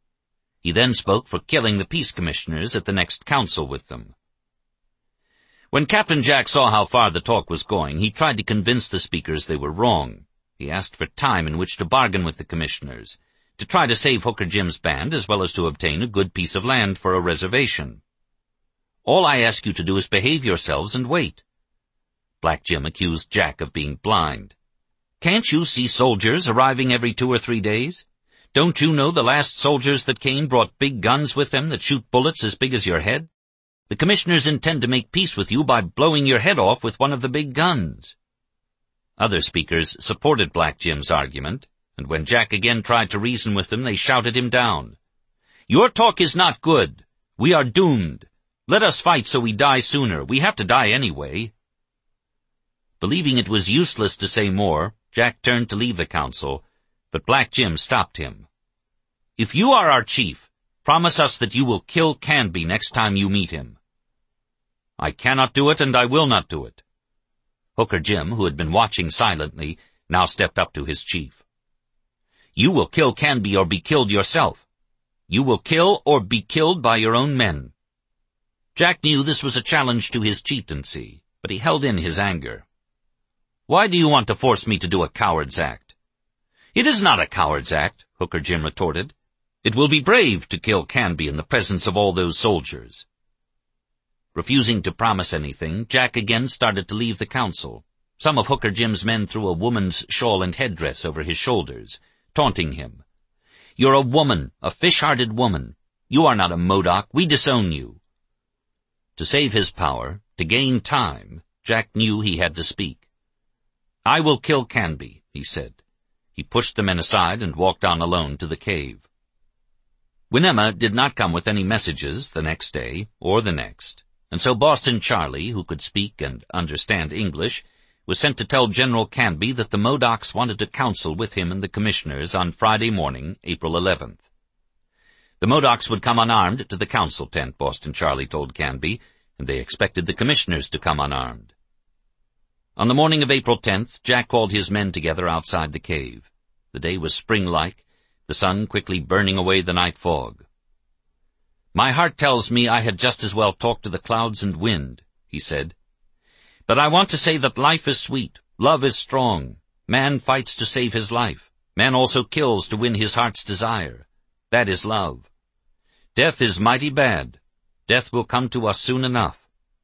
He then spoke for killing the peace commissioners at the next council with them. When Captain Jack saw how far the talk was going, he tried to convince the speakers they were wrong. He asked for time in which to bargain with the commissioners, to try to save Hooker Jim's band as well as to obtain a good piece of land for a reservation. "All I ask you to do is behave yourselves and wait." Black Jim accused Jack of being blind. "Can't you see soldiers arriving every two or three days? Don't you know the last soldiers that came brought big guns with them that shoot bullets as big as your head? The commissioners intend to make peace with you by blowing your head off with one of the big guns." Other speakers supported Black Jim's argument, and when Jack again tried to reason with them, they shouted him down. "Your talk is not good. We are doomed. Let us fight so we die sooner. We have to die anyway." Believing it was useless to say more, Jack turned to leave the council, but Black Jim stopped him. "If you are our chief, promise us that you will kill Canby next time you meet him." "I cannot do it, and I will not do it." Hooker Jim, who had been watching silently, now stepped up to his chief. "You will kill Canby or be killed yourself. You will kill or be killed by your own men." Jack knew this was a challenge to his chieftaincy, but he held in his anger. "Why do you want to force me to do a coward's act?" "It is not a coward's act," Hooker Jim retorted. "It will be brave to kill Canby in the presence of all those soldiers." Refusing to promise anything, Jack again started to leave the council. Some of Hooker Jim's men threw a woman's shawl and headdress over his shoulders, taunting him. "You're a woman, a fish-hearted woman. You are not a Modoc. We disown you." To save his power, to gain time, Jack knew he had to speak. "I will kill Canby," he said. He pushed the men aside and walked on alone to the cave. Winema did not come with any messages the next day or the next, and so Boston Charlie, who could speak and understand English, was sent to tell General Canby that the Modocs wanted to counsel with him and the commissioners on Friday morning, April eleventh. The Modocs would come unarmed to the council tent, Boston Charlie told Canby, and they expected the commissioners to come unarmed. On the morning of April tenth, Jack called his men together outside the cave. The day was spring-like, the sun quickly burning away the night fog. "My heart tells me I had just as well talk to the clouds and wind," he said. "But I want to say that life is sweet, love is strong. Man fights to save his life. Man also kills to win his heart's desire. That is love. Death is mighty bad. Death will come to us soon enough."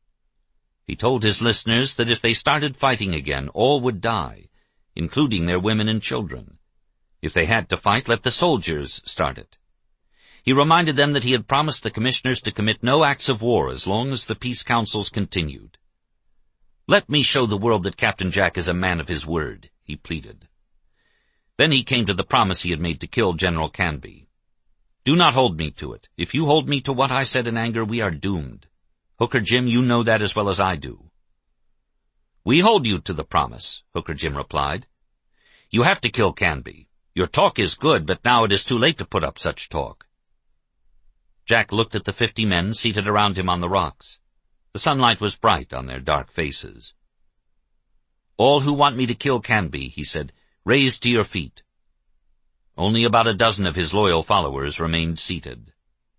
He told his listeners that if they started fighting again, all would die, including their women and children. If they had to fight, let the soldiers start it. He reminded them that he had promised the commissioners to commit no acts of war as long as the peace councils continued. "Let me show the world that Captain Jack is a man of his word," he pleaded. Then he came to the promise he had made to kill General Canby. "Do not hold me to it. If you hold me to what I said in anger, we are doomed. Hooker Jim, you know that as well as I do." "We hold you to the promise," Hooker Jim replied. "You have to kill Canby. Your talk is good, but now it is too late to put up such talk." Jack looked at the fifty men seated around him on the rocks. The sunlight was bright on their dark faces. "All who want me to kill Canby," he said, "raise to your feet." Only about a dozen of his loyal followers remained seated.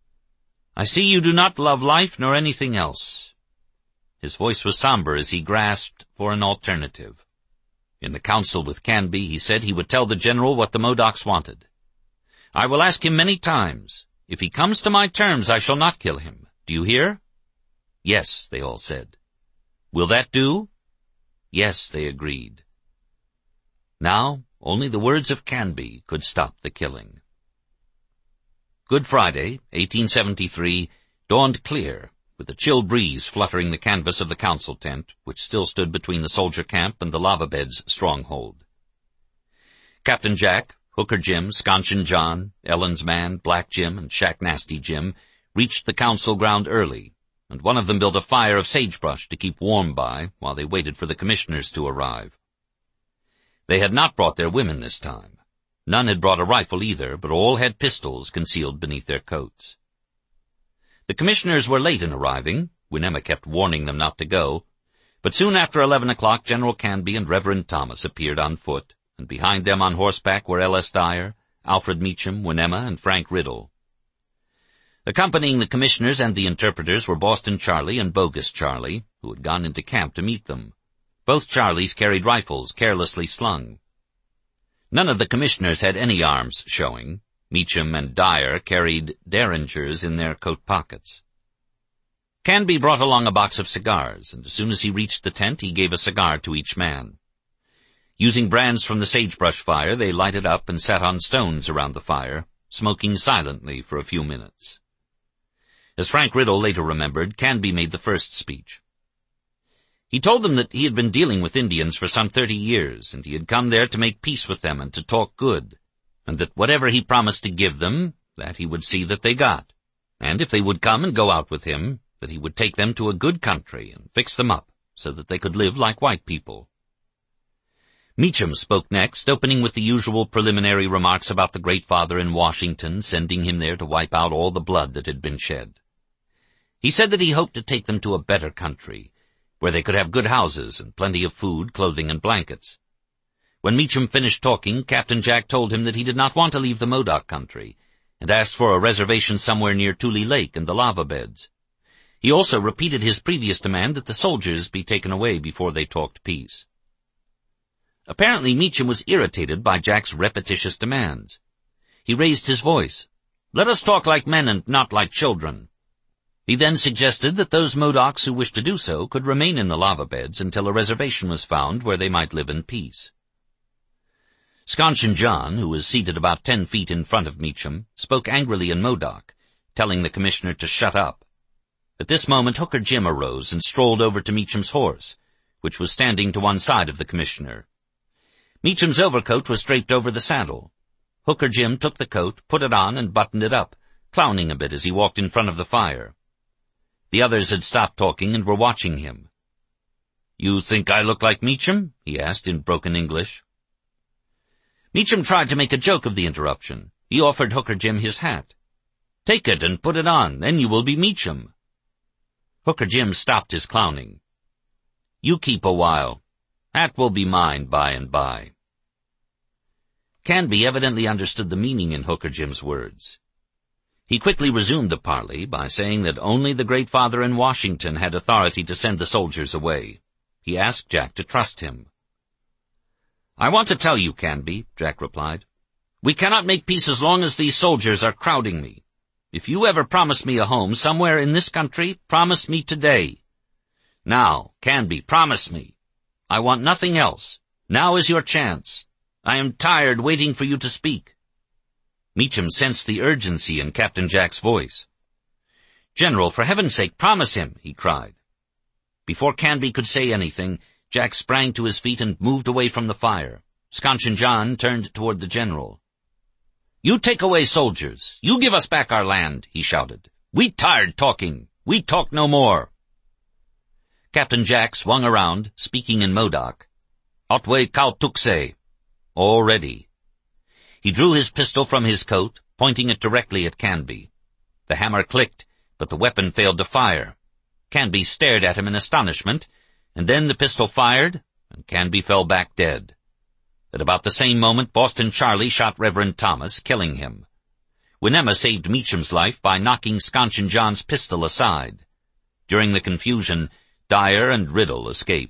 "I see you do not love life nor anything else." His voice was somber as he grasped for an alternative. In the council with Canby, he said he would tell the general what the Modocs wanted. "I will ask him many times. If he comes to my terms, I shall not kill him. Do you hear?" "Yes," they all said. "Will that do?" "Yes," they agreed. Now, only the words of Canby could stop the killing. Good Friday, eighteen seventy-three, dawned clear, with a chill breeze fluttering the canvas of the council tent, which still stood between the soldier camp and the lava bed's stronghold. Captain Jack, Hooker Jim, Sconchin John, Ellen's man, Black Jim, and Shack Nasty Jim reached the council ground early, and one of them built a fire of sagebrush to keep warm by while they waited for the commissioners to arrive. They had not brought their women this time. None had brought a rifle either, but all had pistols concealed beneath their coats. The commissioners were late in arriving. Winema kept warning them not to go. But soon after eleven o'clock, General Canby and Reverend Thomas appeared on foot, and behind them on horseback were L S Dyer, Alfred Meacham, Winema, and Frank Riddle. Accompanying the commissioners and the interpreters were Boston Charlie and Bogus Charlie, who had gone into camp to meet them. Both Charlies carried rifles carelessly slung. None of the commissioners had any arms showing. Meacham and Dyer carried derringers in their coat pockets. Canby brought along a box of cigars, and as soon as he reached the tent he gave a cigar to each man. Using brands from the sagebrush fire, they lighted up and sat on stones around the fire, smoking silently for a few minutes. As Frank Riddle later remembered, Canby made the first speech. He told them that he had been dealing with Indians for some thirty years, and he had come there to make peace with them and to talk good, and that whatever he promised to give them, that he would see that they got, and if they would come and go out with him, that he would take them to a good country and fix them up so that they could live like white people. Meacham spoke next, opening with the usual preliminary remarks about the Great Father in Washington, sending him there to wipe out all the blood that had been shed. He said that he hoped to take them to a better country, where they could have good houses and plenty of food, clothing, and blankets. When Meacham finished talking, Captain Jack told him that he did not want to leave the Modoc country, and asked for a reservation somewhere near Tule Lake and the lava beds. He also repeated his previous demand that the soldiers be taken away before they talked peace. Apparently Meacham was irritated by Jack's repetitious demands. He raised his voice. "Let us talk like men and not like children." He then suggested that those Modocs who wished to do so could remain in the lava beds until a reservation was found where they might live in peace. Sconchin John, who was seated about ten feet in front of Meacham, spoke angrily in Modoc, telling the commissioner to shut up. At this moment Hooker Jim arose and strolled over to Meacham's horse, which was standing to one side of the commissioner. Meacham's overcoat was draped over the saddle. Hooker Jim took the coat, put it on, and buttoned it up, clowning a bit as he walked in front of the fire. The others had stopped talking and were watching him. "You think I look like Meacham?" he asked in broken English. Meacham tried to make a joke of the interruption. He offered Hooker Jim his hat. "Take it and put it on, then you will be Meacham." Hooker Jim stopped his clowning. "You keep a while. Hat will be mine by and by." Canby evidently understood the meaning in Hooker Jim's words. He quickly resumed the parley by saying that only the Great Father in Washington had authority to send the soldiers away. He asked Jack to trust him. "I want to tell you, Canby," Jack replied. "We cannot make peace as long as these soldiers are crowding me. If you ever promise me a home somewhere in this country, promise me today. Now, Canby, promise me. I want nothing else. Now is your chance. I am tired waiting for you to speak." Meacham sensed the urgency in Captain Jack's voice. "General, for heaven's sake, promise him," he cried. Before Canby could say anything, Jack sprang to his feet and moved away from the fire. Sconchin John turned toward the general. "You take away soldiers. You give us back our land," he shouted. "We tired talking. We talk no more." Captain Jack swung around, speaking in Modoc. "Otwe Kautukse. All ready." He drew his pistol from his coat, pointing it directly at Canby. The hammer clicked, but the weapon failed to fire. Canby stared at him in astonishment, and then the pistol fired, and Canby fell back dead. At about the same moment, Boston Charlie shot Reverend Thomas, killing him. Winema saved Meacham's life by knocking Sconchin John's pistol aside. During the confusion, Dyer and Riddle escaped.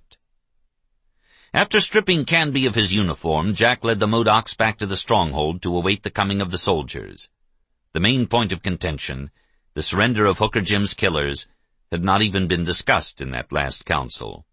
After stripping Canby of his uniform, Jack led the Modocs back to the stronghold to await the coming of the soldiers. The main point of contention, the surrender of Hooker Jim's killers, had not even been discussed in that last council.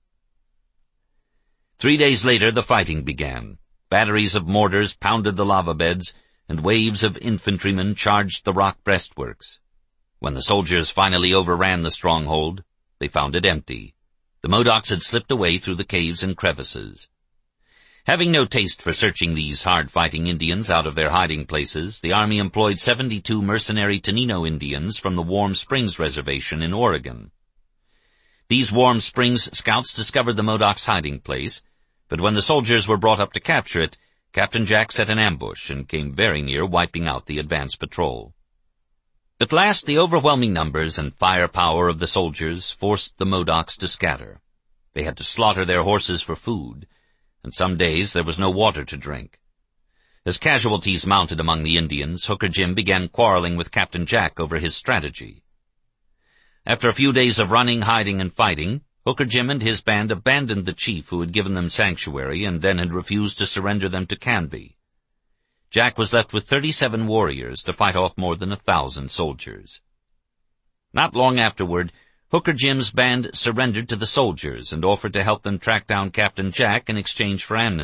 Three days later the fighting began. Batteries of mortars pounded the lava beds, and waves of infantrymen charged the rock breastworks. When the soldiers finally overran the stronghold, they found it empty. The Modocs had slipped away through the caves and crevices. Having no taste for searching these hard-fighting Indians out of their hiding places, the Army employed seventy-two mercenary Tenino Indians from the Warm Springs Reservation in Oregon. These Warm Springs scouts discovered the Modocs' hiding place, but when the soldiers were brought up to capture it, Captain Jack set an ambush and came very near wiping out the advance patrol. At last the overwhelming numbers and firepower of the soldiers forced the Modocs to scatter. They had to slaughter their horses for food, and some days there was no water to drink. As casualties mounted among the Indians, Hooker Jim began quarreling with Captain Jack over his strategy. After a few days of running, hiding, and fighting, Hooker Jim and his band abandoned the chief who had given them sanctuary and then had refused to surrender them to Canby. Jack was left with thirty-seven warriors to fight off more than a thousand soldiers. Not long afterward, Hooker Jim's band surrendered to the soldiers and offered to help them track down Captain Jack in exchange for amnesty.